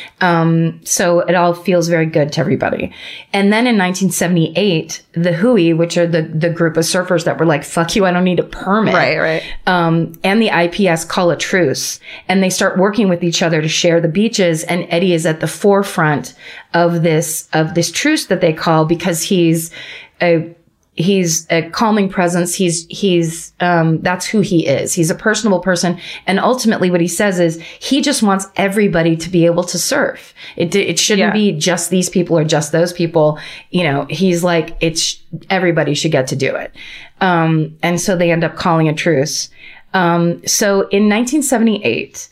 So it all feels very good to everybody. And then in 1978, the Hui, which are the group of surfers that were like, fuck you, I don't need a permit. Right. And the IPS call a truce and they start working with each other to share the beaches. And Eddie is at the forefront of this truce that they call, because he's a calming presence. He's that's who he is. He's a personable person. And ultimately what he says is he just wants everybody to be able to surf. It shouldn't be just these people or just those people. You know, he's like, everybody should get to do it. And so they end up calling a truce. So in 1978,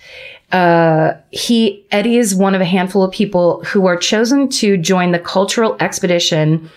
Eddie is one of a handful of people who are chosen to join the cultural expedition,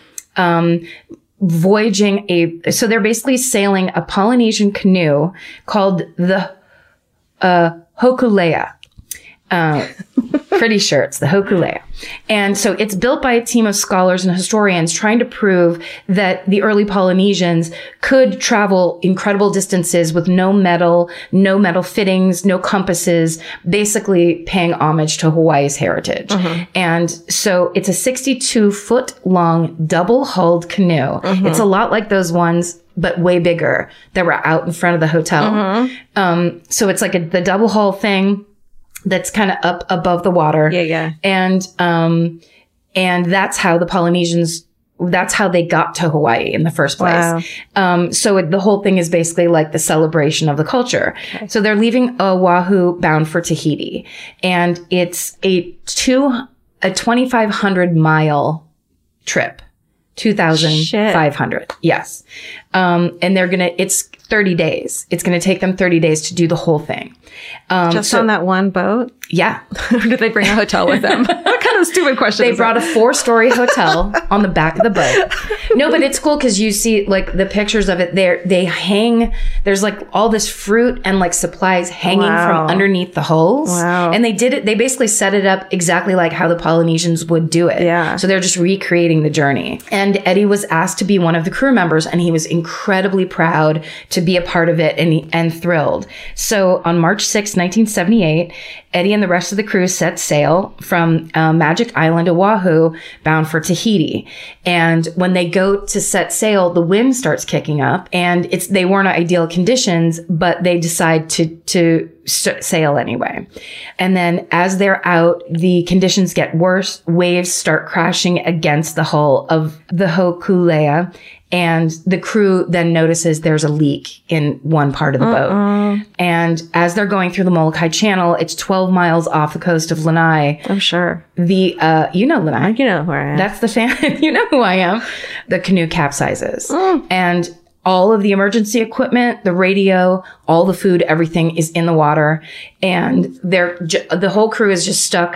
voyaging so they're basically sailing a Polynesian canoe called the, Hokulea. Pretty sure it's the Hokulea. And so it's built by a team of scholars and historians trying to prove that the early Polynesians could travel incredible distances with no metal fittings, no compasses, basically paying homage to Hawaii's heritage. And so it's a 62-foot long double-hulled canoe. It's a lot like those ones, but way bigger, that were out in front of the hotel. So it's like the double hull thing that's kind of up above the water. Yeah. And that's how the Polynesians, that's how they got to Hawaii in the first place. Wow. So the whole thing is basically like the celebration of the culture. Okay. So they're leaving Oahu bound for Tahiti, and it's a 2,500 mile trip. 2,500. Yes. And it's 30 days. It's going to take them 30 days to do the whole thing. Just on that one boat? Yeah. Or did they bring a hotel with them? What kind of stupid question They is brought that? a 4-story hotel on the back of the boat. No, but it's cool because you see like the pictures of it there. They hang, there's like all this fruit and like supplies hanging from underneath the hulls. Wow. And they basically set it up exactly like how the Polynesians would do it. Yeah. So they're just recreating the journey. And Eddie was asked to be one of the crew members, and he was incredibly proud to be a part of it and thrilled. So on March 6, 1978, Eddie and the rest of the crew set sail from Magic Island, Oahu, bound for Tahiti. And when they go to set sail, the wind starts kicking up, and they weren't ideal conditions, but they decide to sail anyway. And then as they're out, the conditions get worse. Waves start crashing against the hull of the Hokulea. And the crew then notices there's a leak in one part of the boat. And as they're going through the Molokai Channel, it's 12 miles off the coast of Lanai. I'm sure. You know Lanai. You know who I am. That's the fan. You know who I am. The canoe capsizes. And all of the emergency equipment, the radio, all the food, everything is in the water. And the whole crew is just stuck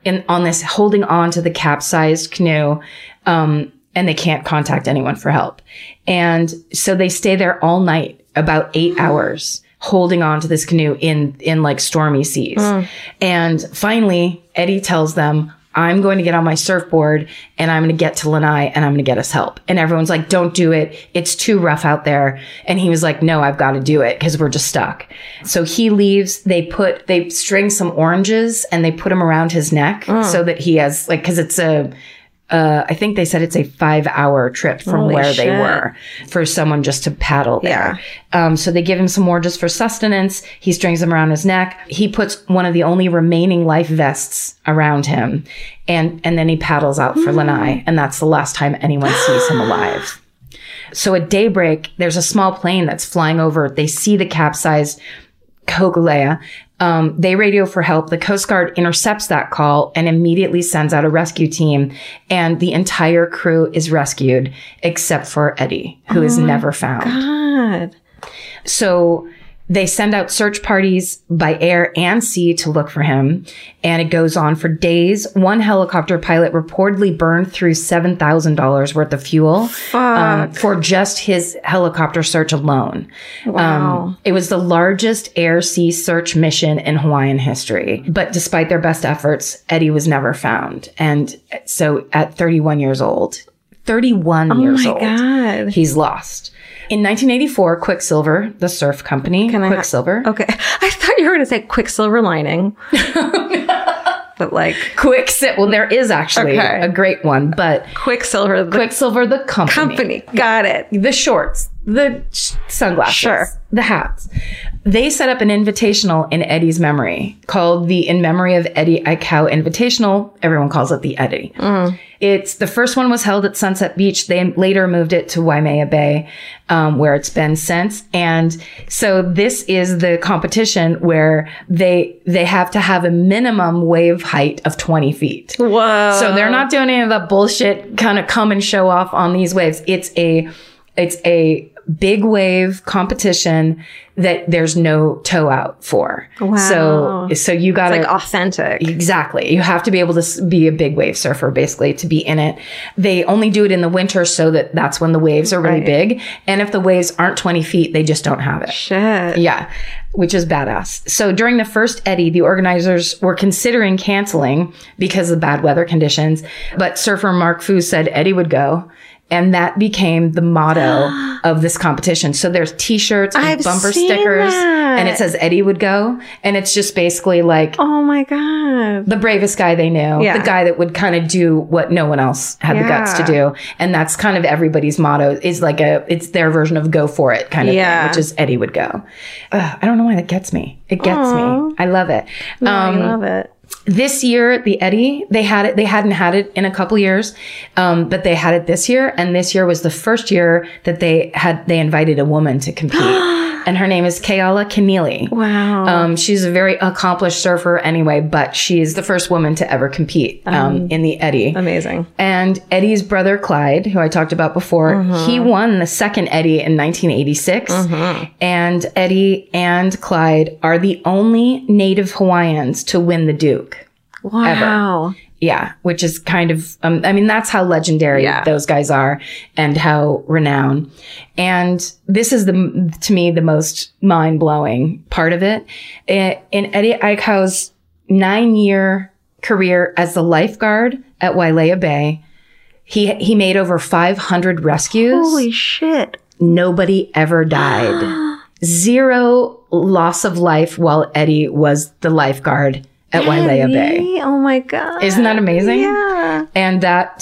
on this, holding on to the capsized canoe. And they can't contact anyone for help. And so they stay there all night, about 8 hours, holding on to this canoe in like stormy seas. And finally, Eddie tells them, I'm going to get on my surfboard and I'm going to get to Lanai and I'm going to get us help. And everyone's like, don't do it. It's too rough out there. And he was like, no, I've got to do it because we're just stuck. So he leaves. They string some oranges and they put them around his neck so that he has like, cause it's I think they said it's a 5-hour trip from where they were for someone just to paddle there. Yeah. So they give him some more just for sustenance. He strings them around his neck. He puts one of the only remaining life vests around him. And then he paddles out for Lanai. And that's the last time anyone sees him alive. So at daybreak, there's a small plane that's flying over. They see the capsized Hokulea. They radio for help. The Coast Guard intercepts that call and immediately sends out a rescue team. And the entire crew is rescued except for Eddie, who is never found. God. So they send out search parties by air and sea to look for him. And it goes on for days. One helicopter pilot reportedly burned through $7,000 worth of fuel for just his helicopter search alone. Wow. It was the largest air-sea search mission in Hawaiian history. But despite their best efforts, Eddie was never found. And so at 31 years old, God. He's lost. In 1984, Quicksilver, the surf company, Quicksilver. Okay. I thought you were going to say Quicksilver Lining. But like... Well, there is actually a great one, but... Quicksilver, the company. Got it. The shorts, the sunglasses, the hats. They set up an invitational in Eddie's memory called the In Memory of Eddie Aikau Invitational. Everyone calls it the Eddie. It's the first one was held at Sunset Beach. They later moved it to Waimea Bay, where it's been since. And so this is the competition where they have to have a minimum wave height of 20 feet. Whoa. So they're not doing any of that bullshit kind of come and show off on these waves. It's a big wave competition that there's no tow out for. Wow. So you got to... It's like authentic. Exactly. You have to be able to be a big wave surfer, basically, to be in it. They only do it in the winter so that's when the waves are really big. And if the waves aren't 20 feet, they just don't have it. Shit. Yeah. Which is badass. So during the first Eddie, the organizers were considering canceling because of bad weather conditions. But surfer Mark Fu said Eddie would go. And that became the motto of this competition. So there's t-shirts and bumper stickers and it says Eddie would go. And it's just basically like, oh my God, the bravest guy they knew, the guy that would kind of do what no one else had the guts to do. And that's kind of everybody's motto is like it's their version of go for it kind of thing, which is Eddie would go. I don't know why that gets me. It gets me. I love it. I love it. This year, the Eddie, they hadn't had it in a couple years, but they had it this year. And this year was the first year that they invited a woman to compete. And her name is Keala Keneally. Wow. She's a very accomplished surfer anyway, but she's the first woman to ever compete in the Eddie. Amazing. And Eddie's brother, Clyde, who I talked about before, he won the second Eddie in 1986. And Eddie and Clyde are the only native Hawaiians to win the Duke. Wow. Ever. Yeah, which is kind of, that's how legendary those guys are and how renowned. And this is to me, the most mind-blowing part of it. In Eddie Aikau's 9-year career as the lifeguard at Wailea Bay, he made over 500 rescues. Holy shit. Nobody ever died. 0 loss of life while Eddie was the lifeguard at Wailea Bay. Oh my God. Isn't that amazing? Yeah. And that's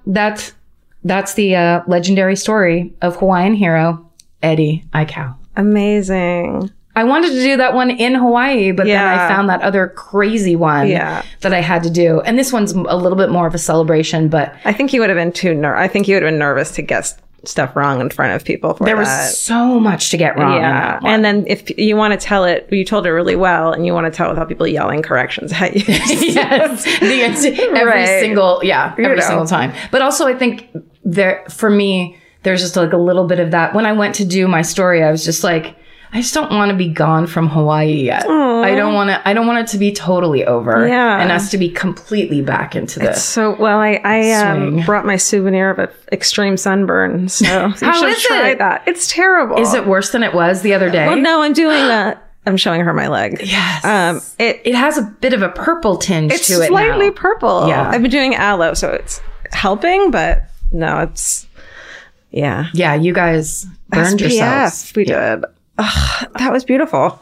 the legendary story of Hawaiian hero, Eddie Aikau. Amazing. I wanted to do that one in Hawaii, but then I found that other crazy one that I had to do. And this one's a little bit more of a celebration, but I think you would have been I think you would have been nervous to guess stuff wrong in front of people for there that. was so much to get wrong. Yeah. And then if you want to tell it, you told it really well, and you want to tell it without people yelling corrections at you. Yes. Every single time. But also I think for me, there's just like a little bit of that. When I went to do my story, I was just like, I just don't want to be gone from Hawaii yet. Aww. I don't want it to be totally over. Yeah. And us to be completely back into this. So, well, I brought my souvenir of an extreme sunburn. So you should try that. It's terrible. Is it worse than it was the other day? Well, no, I'm showing her my leg. Yes. It has a bit of a purple tinge to it now. It's slightly purple. Yeah. I've been doing aloe, so it's helping, but no, it's, yeah. Yeah, you guys burned yourselves. We did. Ugh, that was beautiful.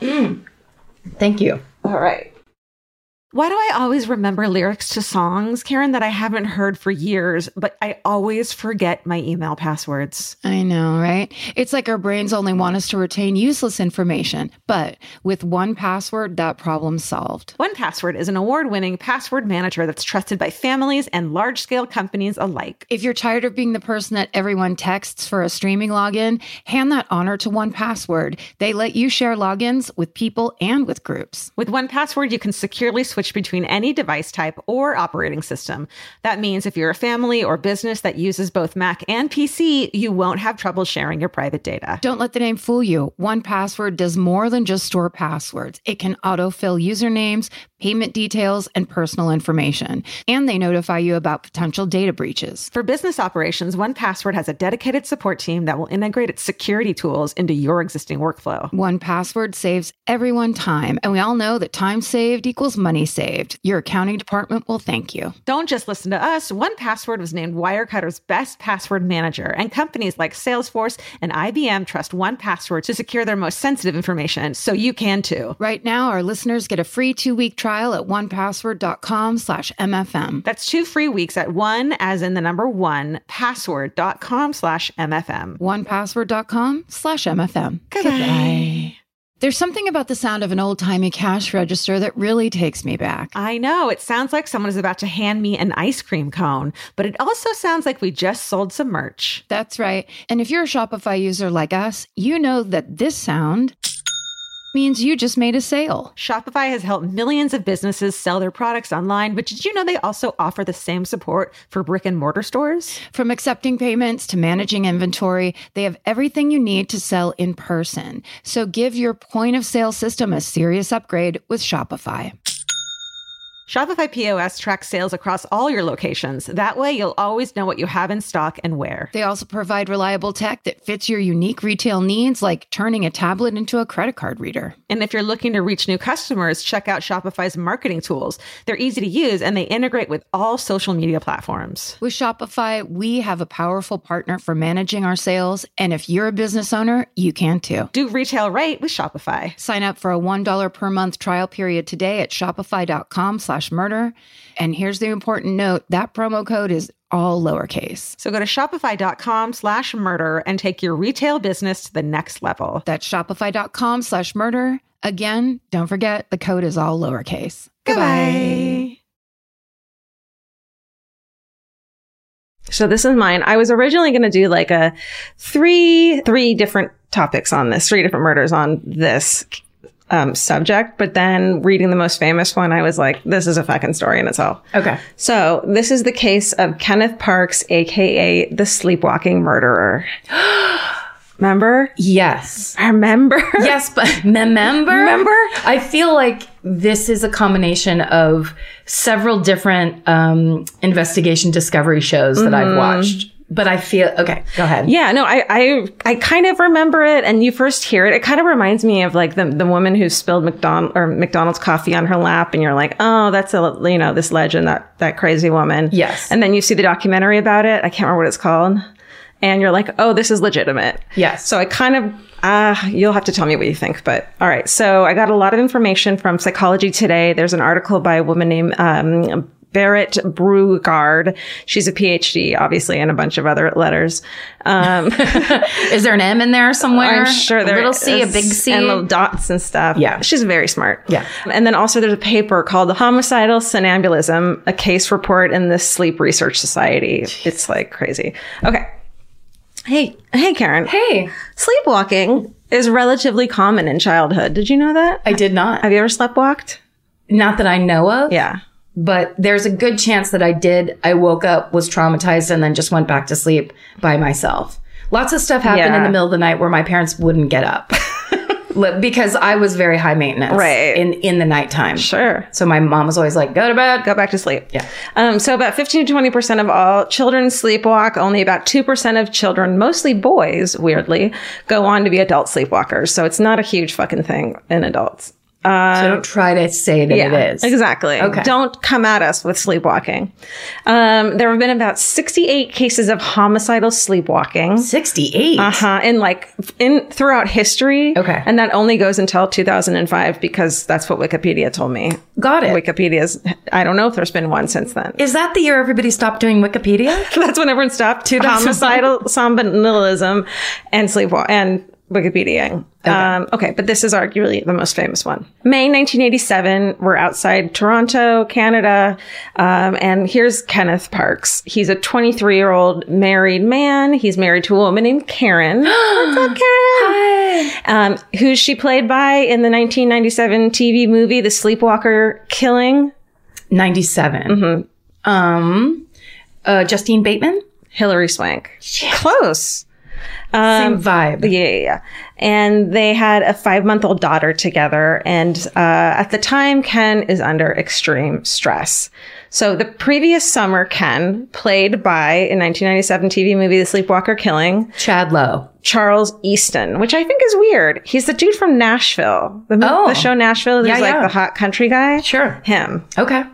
Thank you. All right. Why do I always remember lyrics to songs, Karen, that I haven't heard for years, but I always forget my email passwords? I know, right? It's like our brains only want us to retain useless information. But with 1Password, that problem's solved. 1Password is an award-winning password manager that's trusted by families and large-scale companies alike. If you're tired of being the person that everyone texts for a streaming login, hand that honor to 1Password. They let you share logins with people and with groups. With 1Password, you can securely switch between any device type or operating system. That means if you're a family or business that uses both Mac and PC, you won't have trouble sharing your private data. Don't let the name fool you. 1Password does more than just store passwords. It can autofill usernames, payment details, and personal information. And they notify you about potential data breaches. For business operations, 1Password has a dedicated support team that will integrate its security tools into your existing workflow. 1Password saves everyone time, and we all know that time saved equals money saved. Your accounting department will thank you. Don't just listen to us. 1Password was named Wirecutter's best password manager, and companies like Salesforce and IBM trust 1Password to secure their most sensitive information, so you can too. Right now, our listeners get a free 2-week trial at 1password.com/MFM. That's 2 free weeks at 1, as in the number 1, password.com/MFM. 1password.com/MFM. Goodbye. There's something about the sound of an old-timey cash register that really takes me back. I know. It sounds like someone is about to hand me an ice cream cone, but it also sounds like we just sold some merch. That's right. And if you're a Shopify user like us, you know that this sound means you just made a sale. Shopify has helped millions of businesses sell their products online, but did you know they also offer the same support for brick and mortar stores? From accepting payments to managing inventory, they have everything you need to sell in person. So give your point of sale system a serious upgrade with Shopify. Shopify POS tracks sales across all your locations. That way, you'll always know what you have in stock and where. They also provide reliable tech that fits your unique retail needs, like turning a tablet into a credit card reader. And if you're looking to reach new customers, check out Shopify's marketing tools. They're easy to use, and they integrate with all social media platforms. With Shopify, we have a powerful partner for managing our sales. And if you're a business owner, you can too. Do retail right with Shopify. Sign up for a $1 per month trial period today at shopify.com/murder. And here's the important note, that promo code is all lowercase. So go to shopify.com/murder and take your retail business to the next level. That's shopify.com/murder. Again, don't forget, the code is all lowercase. Goodbye. So this is mine. I was originally going to do like a three different topics on this, 3 different murders on this subject, but then reading the most famous one, I was like, this is a fucking story in itself. Okay. So this is the case of Kenneth Parks, aka the sleepwalking murderer. Remember? Yes. Remember? Yes, but remember? I feel like this is a combination of several different investigation discovery shows that I've watched. But I feel, okay, go ahead. Yeah, no, I kind of remember it, and you first hear it. It kind of reminds me of like the woman who spilled McDonald's coffee on her lap, and you're like, oh, that's this legend, that crazy woman. Yes. And then you see the documentary about it. I can't remember what it's called. And you're like, oh, this is legitimate. Yes. So I kind of, you'll have to tell me what you think, but all right. So I got a lot of information from Psychology Today. There's an article by a woman named, Berit Brugard. She's a PhD, obviously, and a bunch of other letters. Is there an M in there somewhere? I'm sure there is. A little C, a big C. And little dots and stuff. Yeah. She's very smart. Yeah. And then also there's a paper called The Homicidal Somnambulism, a case report in the Sleep Research Society. It's like crazy. Okay. Hey, Karen. Hey. Sleepwalking is relatively common in childhood. Did you know that? I did not. Have you ever sleptwalked? Not that I know of. Yeah. But there's a good chance that I did. I woke up, was traumatized, and then just went back to sleep by myself. Lots of stuff happened in the middle of the night where my parents wouldn't get up. Because I was very high maintenance. Right. In the nighttime. Sure. So my mom was always like, go to bed. Go back to sleep. Yeah. So about 15 to 20% of all children sleepwalk. Only about 2% of children, mostly boys, weirdly, go on to be adult sleepwalkers. So it's not a huge fucking thing in adults. So don't try to say that it is. Exactly. Okay. Don't come at us with sleepwalking. There have been about 68 cases of homicidal sleepwalking. 68? In throughout history. Okay. And that only goes until 2005 because that's what Wikipedia told me. Got it. Wikipedia's, I don't know if there's been one since then. Is that the year everybody stopped doing Wikipedia? That's when everyone stopped. Homicidal somnambulism and sleepwalk and Wikipedia. Okay, but this is arguably the most famous one. May 1987, we're outside Toronto, Canada, and here's Kenneth Parks. He's a 23-year-old married man. He's married to a woman named Karen. What's up, Karen? Hi. Who she played by in the 1997 TV movie, The Sleepwalker Killing. 97. Justine Bateman? Hilary Swank. Yeah. Close. Same vibe. Yeah. And they had a 5-month-old daughter together. And at the time, Ken is under extreme stress. So the previous summer, Ken, played by, in 1997 TV movie, The Sleepwalker Killing, Chad Lowe. Charles Easton, which I think is weird. He's the dude from Nashville. The show Nashville. He's like the hot country guy. Sure. Him. Okay.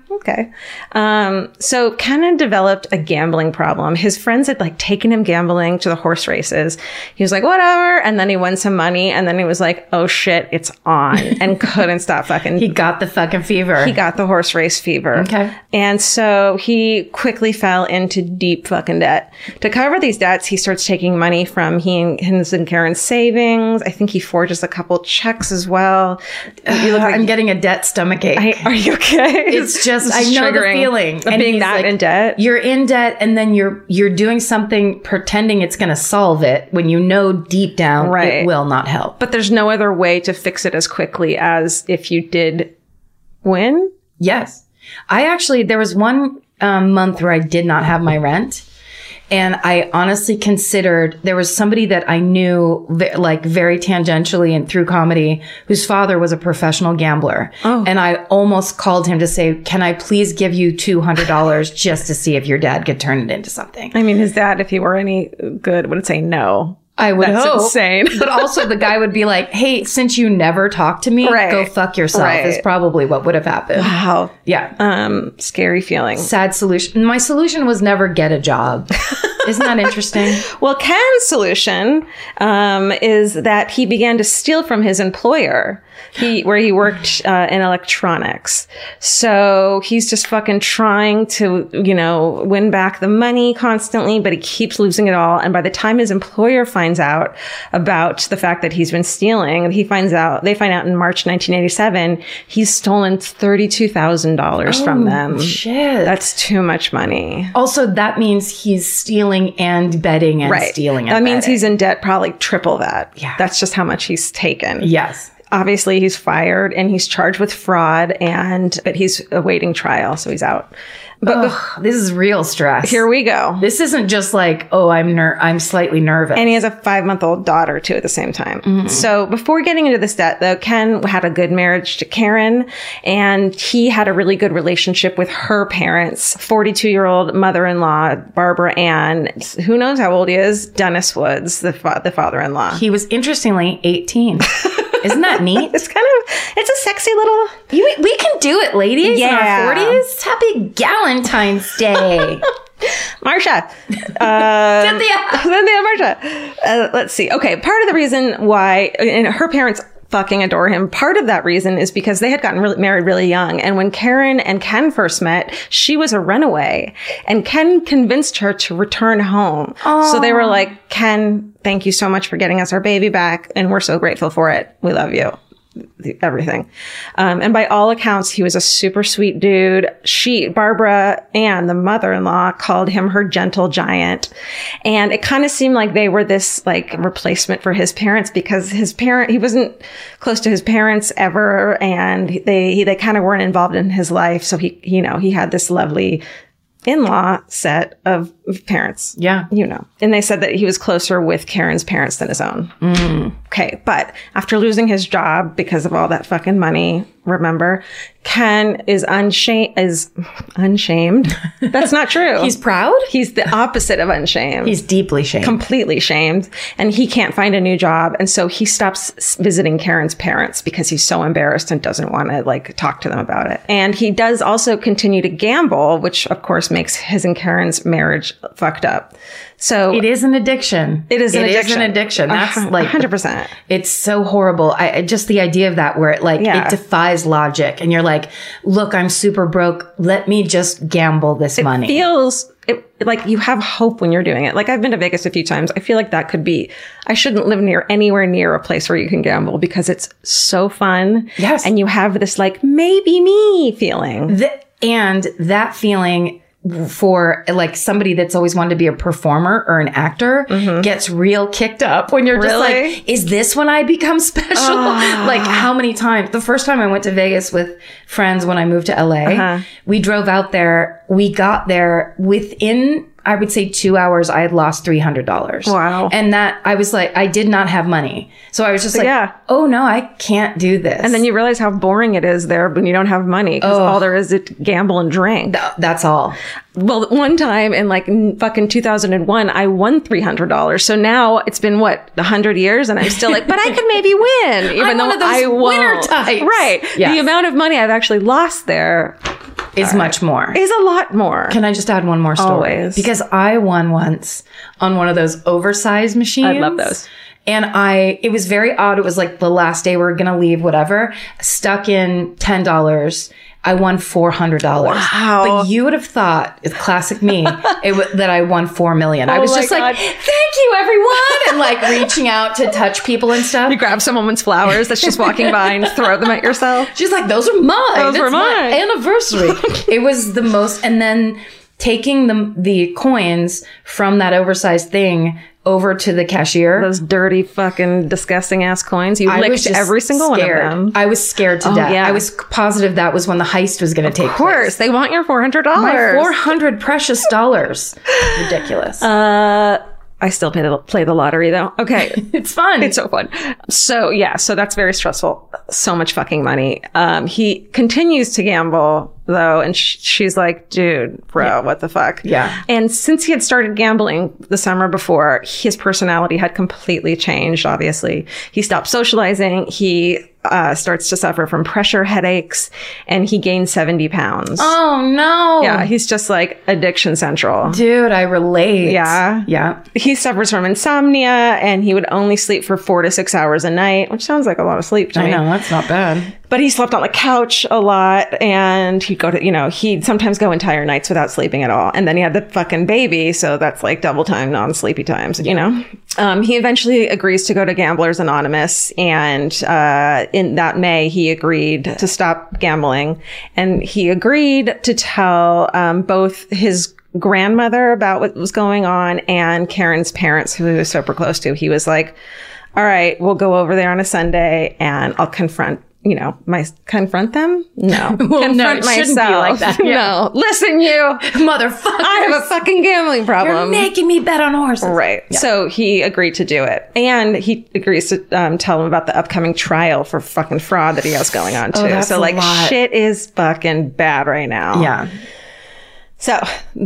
So Ken had developed a gambling problem. His friends had taken him gambling to the horse races. He was like, whatever. And then he won some money. And then he was like, oh shit, it's on. And couldn't stop fucking. He got the fucking fever. He got the horse race fever. Okay. And so he quickly fell into deep fucking debt. To cover these debts, he starts taking money from his and Karen's savings. I think he forges a couple checks as well. You look like I'm getting a debt stomachache. Are you okay? It's just, I know the feeling. And being that in debt. You're in debt and then you're doing something pretending it's going to solve it when you know deep down it will not help. But there's no other way to fix it as quickly as if you did win? Yes. There was one month where I did not have my rent. And I honestly considered, there was somebody that I knew very tangentially and through comedy whose father was a professional gambler. Oh. And I almost called him to say, can I please give you $200 just to see if your dad could turn it into something? I mean, his dad, if he were any good, would say no. I would That's hope. Insane. But also the guy would be like, hey, since you never talk to me, go fuck yourself is probably what would have happened. Wow. Yeah. Scary feeling. Sad solution. My solution was never get a job. Isn't that interesting? Well, Ken's solution is that he began to steal from his employer, where he worked in electronics. So he's just fucking trying to, win back the money constantly, but he keeps losing it all. And by the time his employer finds out about the fact that he's been stealing, they find out in March 1987, he's stolen $32,000 from them. Shit. That's too much money. Also, that means he's stealing and betting and stealing and that means betting. He's in debt probably triple that. Yeah. That's just how much he's taken. Yes. Obviously, he's fired and he's charged with fraud, but he's awaiting trial, so he's out. But this is real stress. Here we go. This isn't just like, I'm slightly nervous. And he has a 5-month-old daughter, too, at the same time. Mm-hmm. So before getting into this debt, though, Ken had a good marriage to Karen, and he had a really good relationship with her parents, 42-year-old mother-in-law, Barbara Ann. Who knows how old he is? Dennis Woods, the father-in-law. He was, interestingly, 18. Isn't that neat? It's a sexy little... We can do it, ladies, in our 40s. Happy Galentine's Day. Marsha. Cynthia, Marsha. Let's see. Okay, part of the reason why... And her parents fucking adore him. Part of that reason is because they had gotten married really young. And when Karen and Ken first met, she was a runaway. And Ken convinced her to return home. Aww. So they were like, Ken, thank you so much for getting us our baby back. And we're so grateful for it. We love you. Everything. And by all accounts, he was a super sweet dude. Barbara Ann, the mother-in-law, called him her gentle giant. And it kind of seemed like they were this replacement for his parents because he wasn't close to his parents ever. And they kind of weren't involved in his life. So he had this lovely in-law set of parents. Yeah. You know. And they said that he was closer with Karen's parents than his own. Okay. But after losing his job because of all that fucking money, remember, Ken is unshamed. That's not true. He's proud? He's the opposite of unshamed. He's deeply shamed. Completely shamed. And he can't find a new job. And so he stops visiting Karen's parents because he's so embarrassed and doesn't want to like talk to them about it. And he does also continue to gamble, which of course makes his and Karen's marriage fucked up. So it is an addiction. It is an addiction. An addiction. That's like 100%. It's so horrible. I just the idea of that where it like it defies logic and you're like, look, I'm super broke. Let me just gamble this money. Feels like you have hope when you're doing it. Like I've been to Vegas a few times. I feel like that could be, I shouldn't live anywhere near a place where you can gamble because it's so fun. Yes. And you have this like maybe me feeling. And that feeling for like somebody that's always wanted to be a performer or an actor gets real kicked up when you're just like, is this when I become special? Like how many times? The first time I went to Vegas with friends when I moved to LA, we drove out there. We got there within, I would say 2 hours, I had lost $300. Wow. And that I was like, I did not have money. So I was just like, oh no, I can't do this. And then you realize how boring it is there when you don't have money because all there is to gamble and drink. That's all. Well, one time in like fucking 2001, I won $300. So now it's been 100 years and I'm still like, but I could maybe win, even though I won't. Winner types. Right. Yes. The amount of money I've actually lost there is much more. Is a lot more. Can I just add one more story? Always. Because I won once on one of those oversized machines. I love those. And it was very odd. It was like the last day we were going to leave, whatever. Stuck in $10. I won $400. Wow. But you would have thought, it's classic me, that I won $4 million. I was just like, thank you, everyone. And like reaching out to touch people and stuff. You grab some woman's flowers that's just walking by and throw them at yourself. She's like, those are mine. Those were mine. My anniversary. It was the most. And then taking the coins from that oversized thing over to the cashier. Those dirty fucking disgusting ass coins. You licked every single one of them. I was scared to death. Yeah. I was positive that was when the heist was going to take place. Of course. They want your $400. My $400 precious dollars. Ridiculous. I still play the lottery though. Okay. It's fun. It's so fun. So yeah, so that's very stressful. So much fucking money. He continues to gamble though. And she's like, dude, bro, what the fuck? Yeah. And since he had started gambling the summer before, his personality had completely changed, obviously. He stopped socializing. He starts to suffer from pressure headaches and he gained 70 pounds. Oh no. Yeah. He's just like addiction central. Dude, I relate. Yeah. Yeah. He suffers from insomnia and he would only sleep for 4 to 6 hours a night, which sounds like a lot of sleep to me. I know, that's not bad. But he slept on the couch a lot and he'd go to, he'd sometimes go entire nights without sleeping at all. And then he had the fucking baby. So that's like double time, non-sleepy times, He eventually agrees to go to Gamblers Anonymous. And in that May, he agreed to stop gambling. And he agreed to tell both his grandmother about what was going on and Karen's parents, who he was super close to. He was like, all right, we'll go over there on a Sunday and I'll confront them? No. Well, confront no, it myself. Shouldn't be like that. Yeah. No. Listen, you motherfucker. I have a fucking gambling problem. You're making me bet on horses. Right. Yeah. So he agreed to do it. And he agrees to tell him about the upcoming trial for fucking fraud that he has going on too. That's so like lot. Shit is fucking bad right now. Yeah. So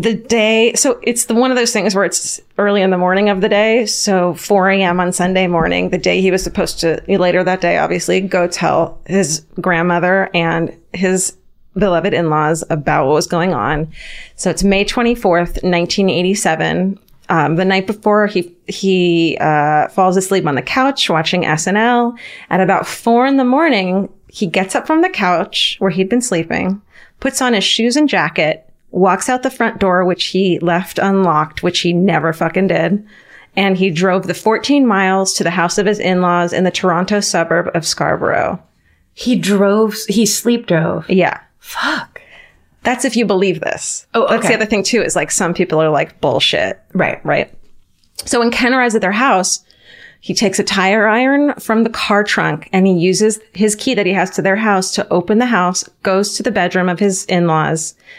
it's one of those things where it's early in the morning of the day. So 4 a.m. on Sunday morning, the day he was supposed to later that day, obviously go tell his grandmother and his beloved in-laws about what was going on. So it's May 24th, 1987. The night before he falls asleep on the couch watching SNL. At about 4 a.m, he gets up from the couch where he'd been sleeping, puts on his shoes and jacket, walks out the front door, which he left unlocked, which he never fucking did. And he drove the 14 miles to the house of his in-laws in the Toronto suburb of Scarborough. He sleep drove. Yeah. Fuck. That's if you believe this. Oh, okay. That's the other thing too, is like some people are like bullshit. Right. Right. So when Ken arrives at their house, he takes a tire iron from the car trunk and he uses his key that he has to their house to open the house, goes to the bedroom of his in-laws,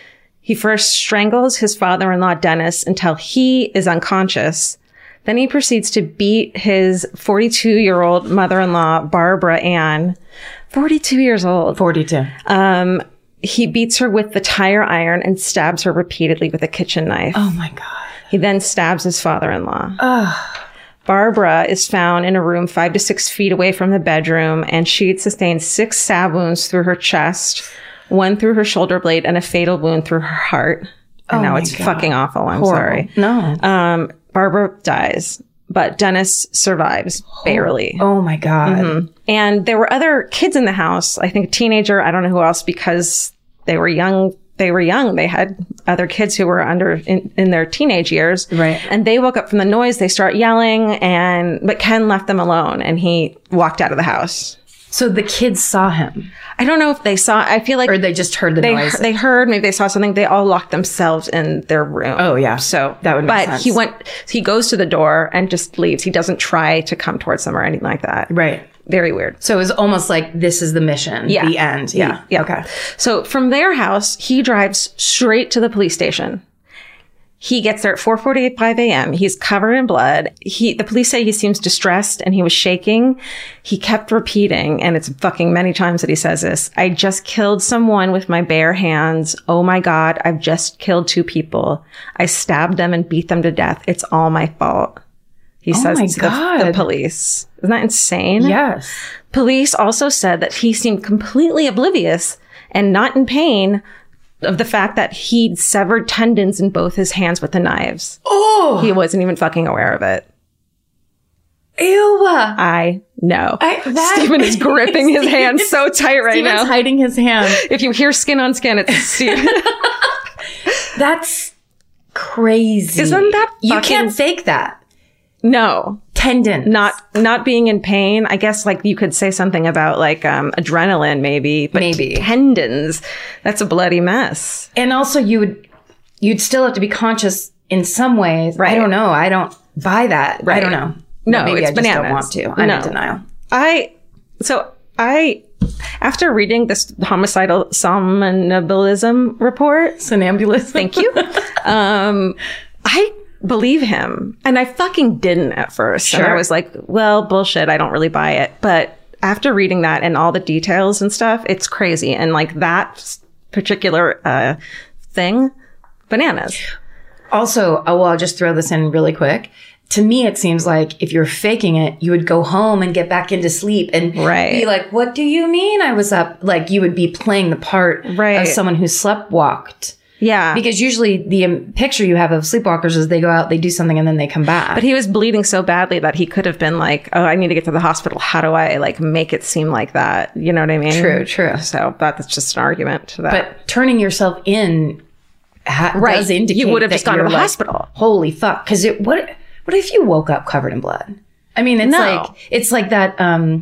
He first strangles his father-in-law, Dennis, until he is unconscious. Then he proceeds to beat his 42-year-old mother-in-law, Barbara Ann. 42 years old. 42. He beats her with the tire iron and stabs her repeatedly with a kitchen knife. Oh my God. He then stabs his father-in-law. Barbara is found in a room 5 to 6 feet away from the bedroom, and she had sustained 6 stab wounds through her chest, 1 through her shoulder blade, and a fatal wound through her heart. And now it's fucking awful. I'm sorry. No. Barbara dies, but Dennis survives barely. Oh my God. And there were other kids in the house. I think a teenager. I don't know who else, because they were young. They had other kids who were in their teenage years. Right. And they woke up from the noise. They start yelling, but Ken left them alone and he walked out of the house. So the kids saw him. I don't know if they saw, I feel like. Or they just heard the noise. They heard, maybe they saw something. They all locked themselves in their room. Oh yeah. So that would make sense. But he goes to the door and just leaves. He doesn't try to come towards them or anything like that. Right. Very weird. So it was almost like, this is the mission. Yeah. The end. Yeah. Okay. So from their house, he drives straight to the police station. He gets there at 4:45 a.m. He's covered in blood. The police say he seems distressed and he was shaking. He kept repeating, and it's fucking many times that he says this, "I just killed someone with my bare hands. Oh my God, I've just killed 2 people. I stabbed them and beat them to death. It's all my fault." He says to the police. Isn't that insane? Yes. Police also said that he seemed completely oblivious and not in pain of the fact that he'd severed tendons in both his hands with the knives. Oh! He wasn't even fucking aware of it. Ew! I know. Stephen is gripping his hand so tight right now. Stephen's hiding his hand. If you hear skin on skin, it's Stephen. That's crazy. Isn't that fucking... You can't fake that. No. Tendons. Not being in pain. I guess like you could say something about like adrenaline maybe, but maybe tendons. That's a bloody mess. And also you'd still have to be conscious in some ways. Right. I don't know. I don't buy that. Right. I don't know. No, maybe it's I just bananas. don't want to. I'm in denial. After reading this homicidal somnambulism report, thank you. I believe him. And I fucking didn't at first. Sure. And I was like, well, bullshit. I don't really buy it. But after reading that and all the details and stuff, it's crazy. And like that particular thing, bananas. Also, I'll just throw this in really quick. To me, it seems like if you're faking it, you would go home and get back into sleep and be like, what do you mean I was up? Like you would be playing the part of someone who sleptwalked. Yeah. Because usually the picture you have of sleepwalkers is they go out, they do something, and then they come back. But he was bleeding so badly that he could have been like, oh, I need to get to the hospital. How do I like make it seem like that? You know what I mean? True. So that's just an argument to that. But turning yourself in does indicate you would have just gone to the hospital. Holy fuck. Because what if you woke up covered in blood? I mean, it's like that...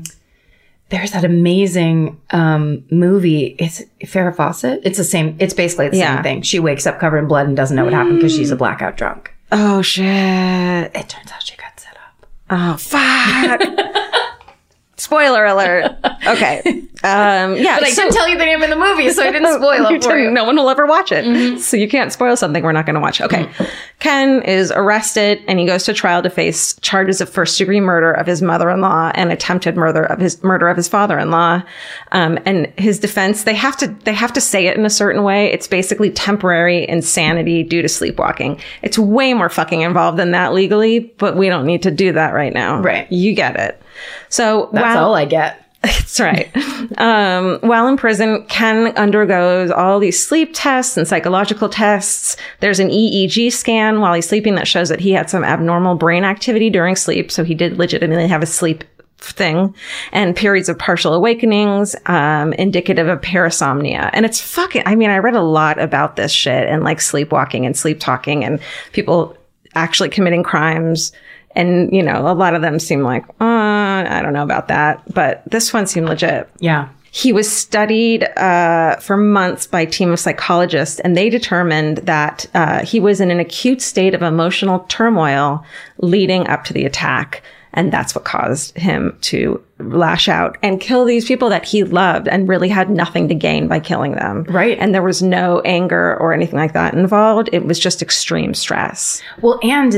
there's that amazing movie. It's Farrah Fawcett. It's basically the same thing. She wakes up covered in blood and doesn't know what happened because she's a blackout drunk. Oh shit. It turns out she got set up. Oh fuck. Spoiler alert. Okay. Yeah. But I didn't tell you the name of the movie, so I didn't spoil it for you. No one will ever watch it. Mm-hmm. So you can't spoil something we're not going to watch. Okay. Mm-hmm. Ken is arrested and he goes to trial to face charges of first-degree murder of his mother-in-law and attempted murder of his father-in-law. And his defense, they have to say it in a certain way. It's basically temporary insanity due to sleepwalking. It's way more fucking involved than that legally, but we don't need to do that right now. Right. You get it. So that's all I get. That's right. While in prison, Ken undergoes all these sleep tests and psychological tests. There's an EEG scan while he's sleeping that shows that he had some abnormal brain activity during sleep. So he did legitimately have a sleep thing, and periods of partial awakenings, indicative of parasomnia. And it's fucking, I mean, I read a lot about this shit and like sleepwalking and sleep talking and people actually committing crimes. And, you know, a lot of them seem like, I don't know about that. But this one seemed legit. Yeah. He was studied for months by a team of psychologists, and they determined that he was in an acute state of emotional turmoil leading up to the attack. And that's what caused him to lash out and kill these people that he loved and really had nothing to gain by killing them. Right. And there was no anger or anything like that involved. It was just extreme stress. Well, and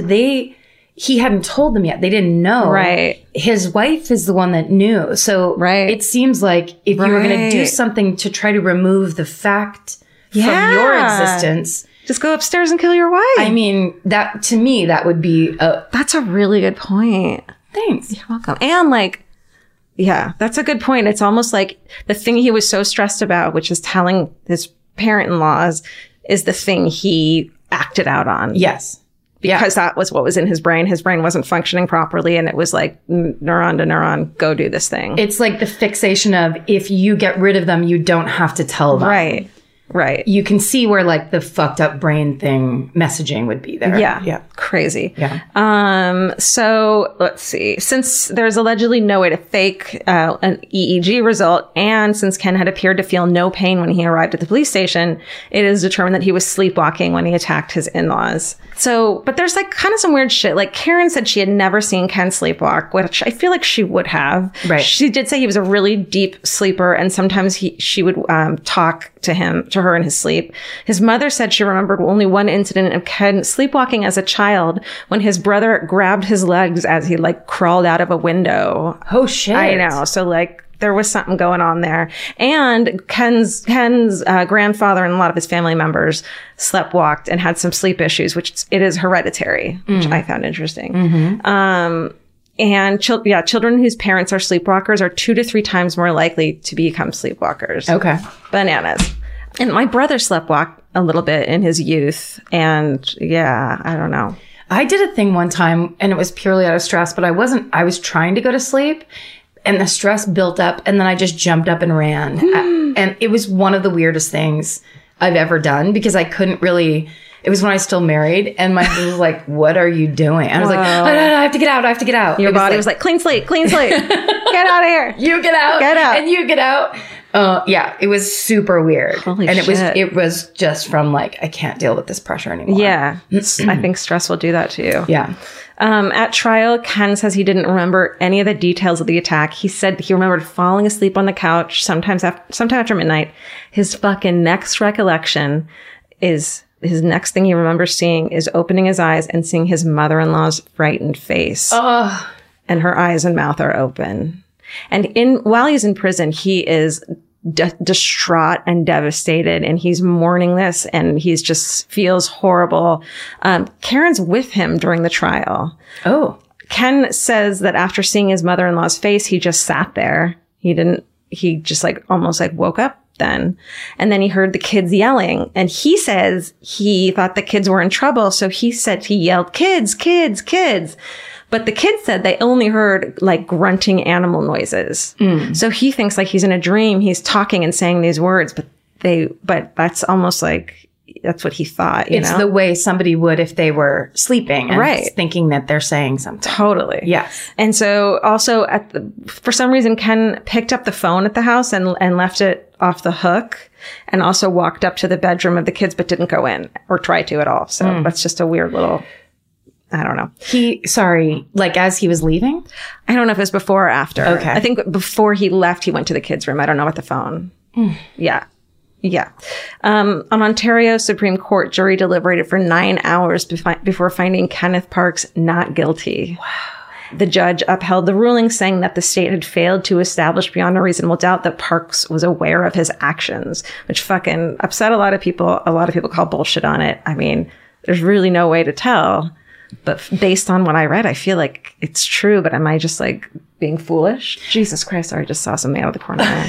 he hadn't told them yet. They didn't know. Right. His wife is the one that knew. So it seems like if you were going to do something to try to remove the fact from your existence, just go upstairs and kill your wife. I mean, that to me, that would be that's a really good point. Thanks. You're welcome. And like, yeah, that's a good point. It's almost like the thing he was so stressed about, which is telling his parent-in-laws, is the thing he acted out on. Yes. Because that was what was in his brain. His brain wasn't functioning properly. And it was like neuron to neuron, go do this thing. It's like the fixation of if you get rid of them, you don't have to tell them. Right. Right. You can see where like the fucked up brain thing messaging would be there. Yeah. Yeah. Crazy. Yeah. So let's see. Since there's allegedly no way to fake an EEG result, and since Ken had appeared to feel no pain when he arrived at the police station, it is determined that he was sleepwalking when he attacked his in-laws. So, but there's like kind of some weird shit. Like Karen said she had never seen Ken sleepwalk, which I feel like she would have. Right. She did say he was a really deep sleeper, and sometimes she would talk to her in his sleep. His mother said she remembered only one incident of Ken sleepwalking as a child when his brother grabbed his legs as he like crawled out of a window. Oh shit. I know. So like there was something going on there. And Ken's grandfather and a lot of his family members sleptwalked and had some sleep issues, which it is hereditary, which I found interesting. Mm-hmm. And children whose parents are sleepwalkers are 2 to 3 times more likely to become sleepwalkers. Okay. Bananas. And my brother sleptwalked a little bit in his youth. And yeah, I don't know. I did a thing one time and it was purely out of stress, but I was trying to go to sleep and the stress built up and then I just jumped up and ran. And it was one of the weirdest things I've ever done because I couldn't really. It was when I was still married and my husband was like, what are you doing? I was like, oh, no, I have to get out. I have to get out. Your body was like, clean slate. Get out of here. You get out. Get out. And you get out. Yeah, it was super weird. Holy and shit. it was just from like, I can't deal with this pressure anymore. Yeah. I think stress will do that to you. Yeah. At trial, Ken says he didn't remember any of the details of the attack. He said he remembered falling asleep on the couch sometime after midnight. His fucking next recollection is his next thing he remembers seeing is opening his eyes and seeing his mother-in-law's frightened face. Oh. And her eyes and mouth are open. And while he's in prison, he is distraught and devastated, and he's mourning this, and he's just feels horrible. Karen's with him during the trial. Oh. Ken says that after seeing his mother-in-law's face, he just sat there. He just like almost like woke up then. And then he heard the kids yelling, and he says he thought the kids were in trouble. So he said he yelled, kids, kids, kids. But the kids said they only heard like grunting animal noises. So he thinks like he's in a dream. He's talking and saying these words, but that's almost like, that's what he thought. It's the way somebody would if they were sleeping and thinking that they're saying something. Totally. Yes. And so also for some reason, Ken picked up the phone at the house and left it off the hook, and also walked up to the bedroom of the kids, but didn't go in or try to at all. So that's just a weird little, I don't know. Like as he was leaving? I don't know if it was before or after. Okay. I think before he left, he went to the kids' room. I don't know about the phone. Yeah. Yeah. An Ontario Supreme Court jury deliberated for 9 hours before finding Kenneth Parks not guilty. Wow. The judge upheld the ruling, saying that the state had failed to establish beyond a reasonable doubt that Parks was aware of his actions, which fucking upset a lot of people. A lot of people call bullshit on it. I mean, there's really no way to tell. But based on what I read, I feel like it's true. But am I just like being foolish? Jesus Christ, sorry, I just saw something out of the corner of my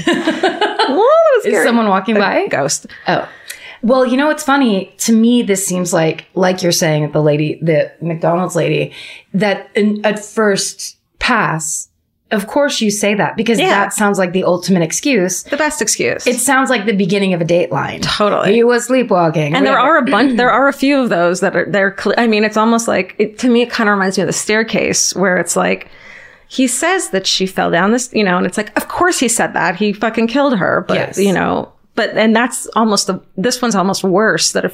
eye. Is someone walking by? Ghost. Oh. Well, you know what's funny? To me, this seems like you're saying, the McDonald's lady, that at first pass, of course you say that because that sounds like the ultimate excuse. The best excuse. It sounds like the beginning of a Dateline. Totally. He was sleepwalking. And there are a few of those that are, I mean, it's almost like, to me, it kind of reminds me of The Staircase, where it's like, he says that she fell down this, and it's like, of course he said that. He fucking killed her. But, and that's almost this one's almost worse that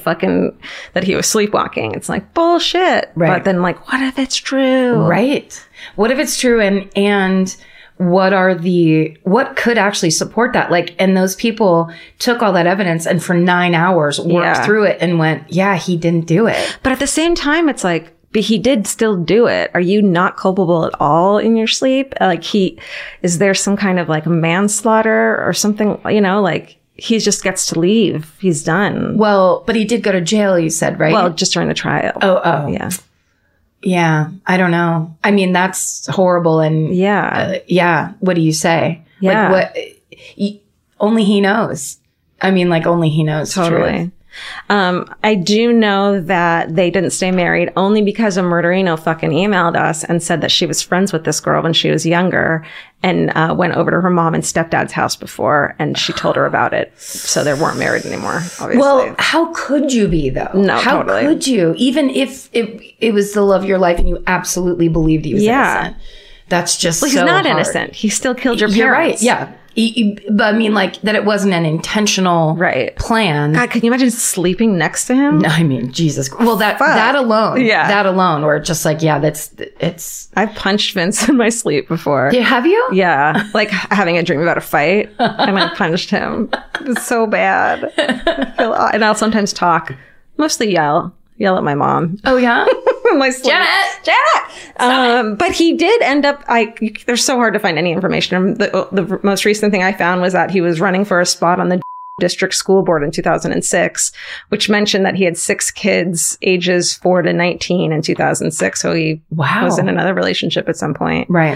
he was sleepwalking. It's like bullshit. Right. But then like, what if it's true? Right. What if it's true? And what could actually support that? Like, and those people took all that evidence and for 9 hours worked through it and went, yeah, he didn't do it. But at the same time, it's like, but he did still do it. Are you not culpable at all in your sleep? Like is there some kind of like manslaughter or something, like he just gets to leave. He's done. Well, but he did go to jail, you said, right? Well, just during the trial. Oh. Yeah. Yeah. I don't know. I mean, that's horrible. And what do you say? Yeah. Like only he knows. I mean, like only he knows. Totally. I do know that they didn't stay married only because a murderino fucking emailed us and said that she was friends with this girl when she was younger and went over to her mom and stepdad's house before and she told her about it. So they weren't married anymore, obviously. Well, how could you be though? No, how totally. could you? Even if it was the love of your life and you absolutely believed he was innocent. That's just he's not innocent. He still killed your parents. You're right. Yeah. But I mean, like, that it wasn't an intentional plan. God, can you imagine sleeping next to him? No, I mean, Jesus. Well, that alone. Yeah. That alone, where it's just like, yeah, it's. I've punched Vince in my sleep before. Yeah, have you? Yeah. Like having a dream about a fight. And I punched him. It was so bad. And I'll sometimes talk, mostly yell at my mom. Oh, yeah? My sleep. Janet! But he did end up, they're so hard to find any information. The most recent thing I found was that he was running for a spot on the district school board in 2006, which mentioned that he had 6 kids ages 4 to 19 in 2006. So he was in another relationship at some point. Right.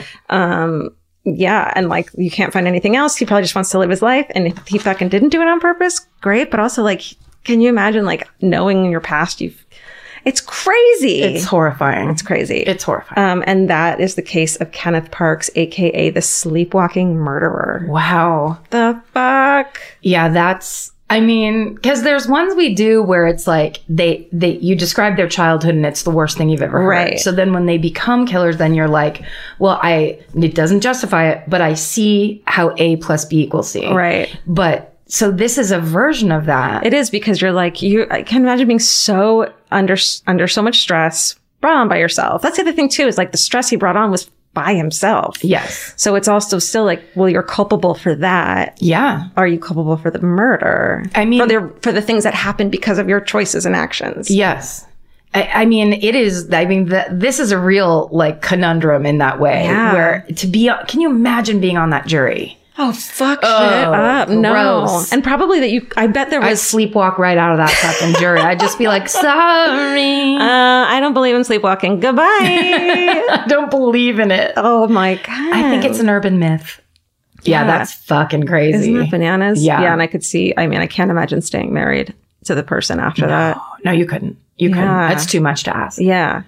Yeah. And like, you can't find anything else. He probably just wants to live his life. And if he fucking didn't do it on purpose, great. But also like, can you imagine like knowing in your past it's crazy. It's horrifying. It's crazy. It's horrifying. And that is the case of Kenneth Parks, aka the sleepwalking murderer. Wow. The fuck? Yeah, because there's ones we do where it's like you describe their childhood and it's the worst thing you've ever heard. Right. So then when they become killers, then you're like, well, it doesn't justify it, but I see how A plus B equals C. Right. But so this is a version of that. It is, because you're like, I can imagine being so under so much stress brought on by yourself. That's the other thing too, is like the stress he brought on was by himself. Yes. So it's also still like, well, you're culpable for that. Yeah. Are you culpable for the murder? I mean, for the things that happened because of your choices and actions. Yes. I mean, this is a real like conundrum in that way. Yeah. Where can you imagine being on that jury? Oh, fuck shit up. Gross. No. And probably I bet there was. I'd sleepwalk right out of that fucking jury. I'd just be like, sorry. I don't believe in sleepwalking. Goodbye. I don't believe in it. Oh my God. I think it's an urban myth. Yeah, that's fucking crazy. Isn't that bananas? Yeah. Yeah, and I can't imagine staying married to the person after that. No, you couldn't. You couldn't. That's too much to ask. Yeah.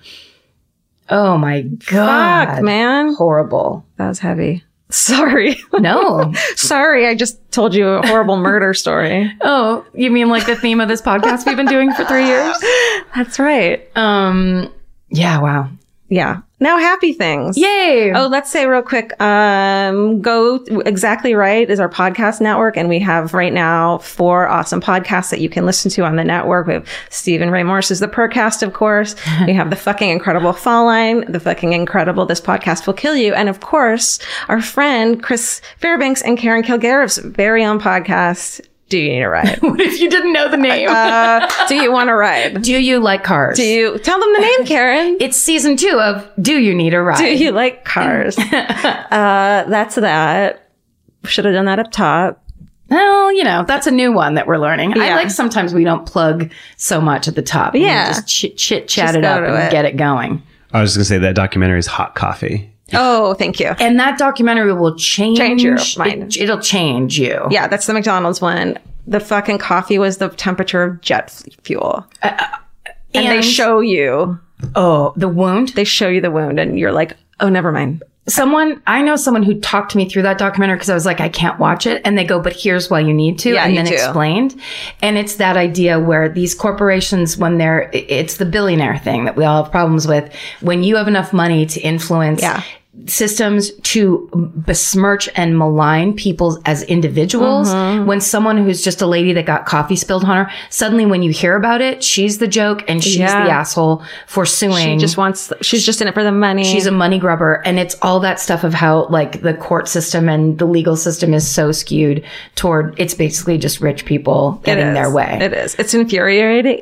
Oh my God. Fuck, man. Horrible. That was heavy. Sorry. No. Sorry, I just told you a horrible murder story. Oh, you mean like the theme of this podcast we've been doing for 3 years? That's right. Yeah, wow. Yeah. Now, happy things. Yay. Oh, let's say real quick, Go Exactly Right is our podcast network. And we have right now 4 awesome podcasts that you can listen to on the network. We have Stephen Ray Morris's The Percast, of course. We have the fucking incredible Fall Line, the fucking incredible This Podcast Will Kill You. And of course, our friend Chris Fairbanks and Karen Kilgariff's very own podcast, Do You Need a Ride? What if you didn't know the name? Do you want to ride? Do you like cars? Tell them the name, Karen? It's season 2 of Do You Need a Ride? Do you like cars? That's that. Should have done that up top. Well, that's a new one that we're learning. Yeah. I like sometimes we don't plug so much at the top. Yeah. We just chit-chat it up and get it going. I was going to say that documentary is Hot Coffee. Oh, thank you. And that documentary will change your mind. It'll change you. Yeah, that's the McDonald's one. The fucking coffee was the temperature of jet fuel. And they show you. Oh, the wound? They show you the wound and you're like, oh, never mind. I know someone who talked me through that documentary because I was like, I can't watch it. And they go, but here's why you need to. Yeah, and then you do. Explained. And it's that idea where these corporations, it's the billionaire thing that we all have problems with. When you have enough money to influence systems to besmirch and malign people as individuals. When someone who's just a lady that got coffee spilled on her, suddenly when you hear about it, she's the joke and she's the asshole for suing. She's just in it for the money. She's a money grubber. And it's all that stuff of how like the court system and the legal system is so skewed toward, it's basically just rich people getting their way. It is. It's infuriating.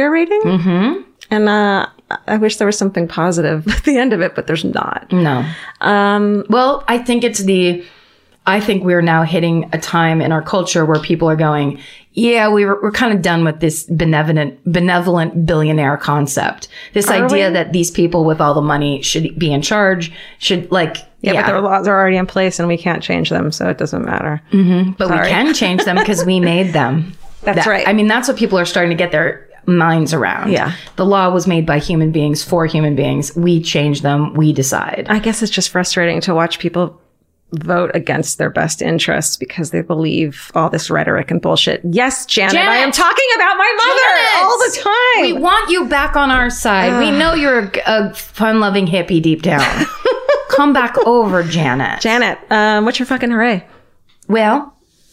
And I wish there was something positive at the end of it, but there's not. No. Well, I think I think we're now hitting a time in our culture where people are going, yeah, we're kind of done with this benevolent billionaire concept. This idea that these people with all the money should be in charge, should like, but their laws are already in place and we can't change them, so it doesn't matter. But we can change them because we made them. That's right. I mean, that's what people are starting to get their minds around. Yeah. The law was made by human beings for human beings. We change them. We decide. I guess it's just frustrating to watch people vote against their best interests because they believe all this rhetoric and bullshit. Yes, Janet, I am talking about my mother all the time. We want you back on our side. We know you're a fun-loving hippie deep down. Come back over, Janet. Janet, what's your fucking hooray? Well,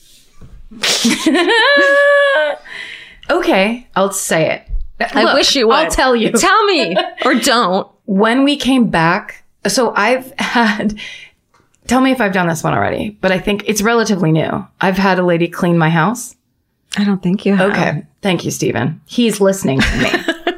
okay, I'll say it. I wish you would. I'll tell you. Tell me. Or don't. When we came back, so tell me if I've done this one already, but I think it's relatively new. I've had a lady clean my house. I don't think you have. Okay. Thank you, Stephen. He's listening to me.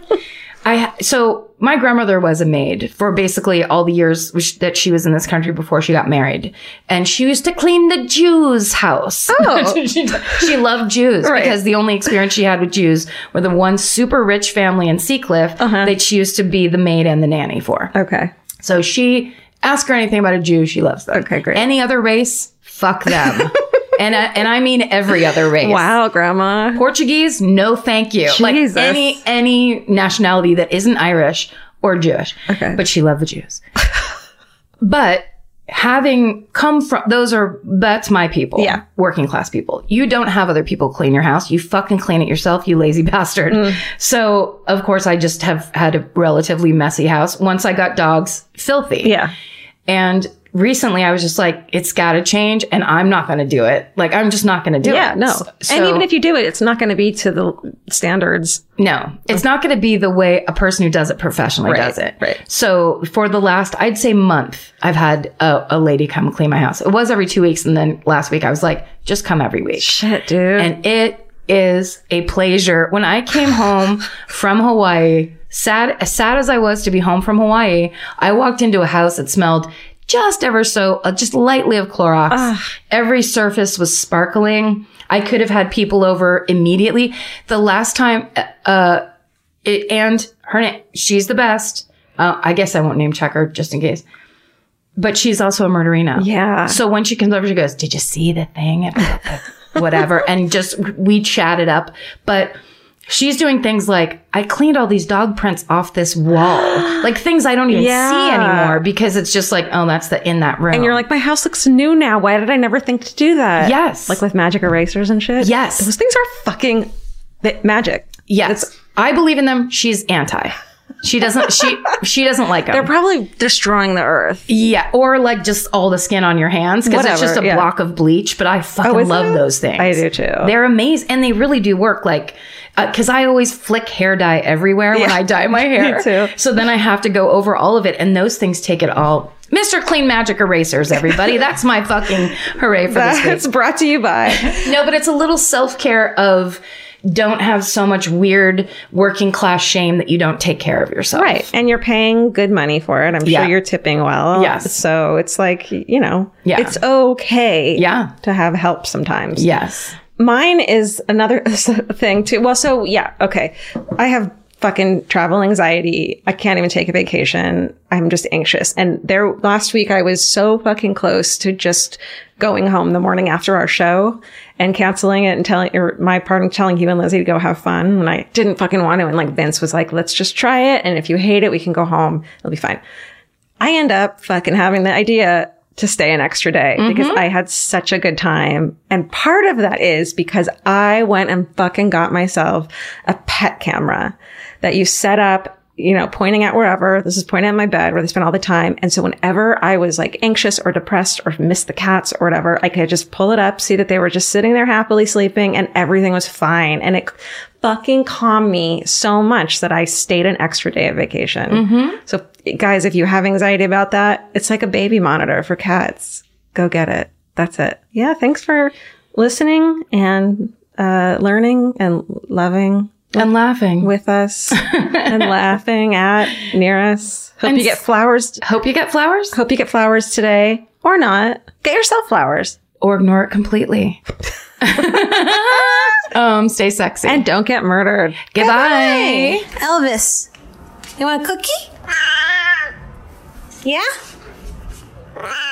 So my grandmother was a maid for basically all the years that she was in this country before she got married. And she used to clean the Jews' house. Oh. She loved Jews because the only experience she had with Jews were the one super rich family in Seacliff that she used to be the maid and the nanny for. Okay. So ask her anything about a Jew, she loves them. Okay, great. Any other race, fuck them. And I mean every other race. Wow, Grandma. Portuguese, no thank you. Jesus. Like any nationality that isn't Irish or Jewish. Okay. But she loved the Jews. But having come from, that's my people. Yeah. Working class people. You don't have other people clean your house. You fucking clean it yourself, you lazy bastard. So, of course, I just have had a relatively messy house. Once I got dogs, filthy. Yeah. And recently I was just like, it's gotta change and I'm not gonna do it. Like, I'm just not gonna do it. Yeah, no. So, and even if you do it, it's not going to be to the standards. No, it's not going to be the way a person who does it professionally does it. Right. So for the last, I'd say month, I've had a lady come clean my house. It was every 2 weeks. And then last week I was like, just come every week. Shit, dude. And it is a pleasure. When I came home from Hawaii, as sad as I was to be home from Hawaii, I walked into a house that smelled just ever so, just lightly of Clorox. Every surface was sparkling. I could have had people over immediately. The last time, and her name, she's the best. I guess I won't name check her just in case. But she's also a murderino. Yeah. So when she comes over, she goes, "Did you see the thing?" Whatever. And we chatted up. But she's doing things like, I cleaned all these dog prints off this wall. Like things I don't even see anymore because it's just like, oh, that's in that room. And you're like, my house looks new now. Why did I never think to do that? Yes. Like with magic erasers and shit? Yes. Those things are fucking magic. Yes. I believe in them. She's anti. She doesn't like them. They're probably destroying the earth. Yeah. Or like just all the skin on your hands because it's just a block of bleach. But I fucking love those things. I do too. They're amazing. And they really do work. Like, because I always flick hair dye everywhere when I dye my hair. Me too. So then I have to go over all of it. And those things take it all. Mr. Clean Magic Erasers, everybody. That's my fucking hooray for this week. That's brought to you by. No, but it's a little self-care of don't have so much weird working class shame that you don't take care of yourself. Right. And you're paying good money for it. I'm sure you're tipping well. Yes. So it's like, it's okay to have help sometimes. Yes. Mine is another thing too. Well, so yeah. Okay. I have fucking travel anxiety. I can't even take a vacation. I'm just anxious. And last week I was so fucking close to just going home the morning after our show and canceling it and telling you and Lizzie to go have fun. And I didn't fucking want to. And like Vince was like, let's just try it. And if you hate it, we can go home. It'll be fine. I end up fucking having the idea to stay an extra day because I had such a good time. And part of that is because I went and fucking got myself a pet camera that you set up pointing at wherever. This is pointing at my bed where they spend all the time. And so whenever I was like anxious or depressed or missed the cats or whatever, I could just pull it up, see that they were just sitting there happily sleeping and everything was fine. And it fucking calmed me so much that I stayed an extra day of vacation. Mm-hmm. So guys, if you have anxiety about that, it's like a baby monitor for cats. Go get it. That's it. Yeah. Thanks for listening and learning and loving. And laughing with us and laughing near us. Hope you get flowers. Hope you get flowers. Hope you get flowers today or not. Get yourself flowers or ignore it completely. Stay sexy and don't get murdered. Goodbye. Elvis, you want a cookie? Yeah?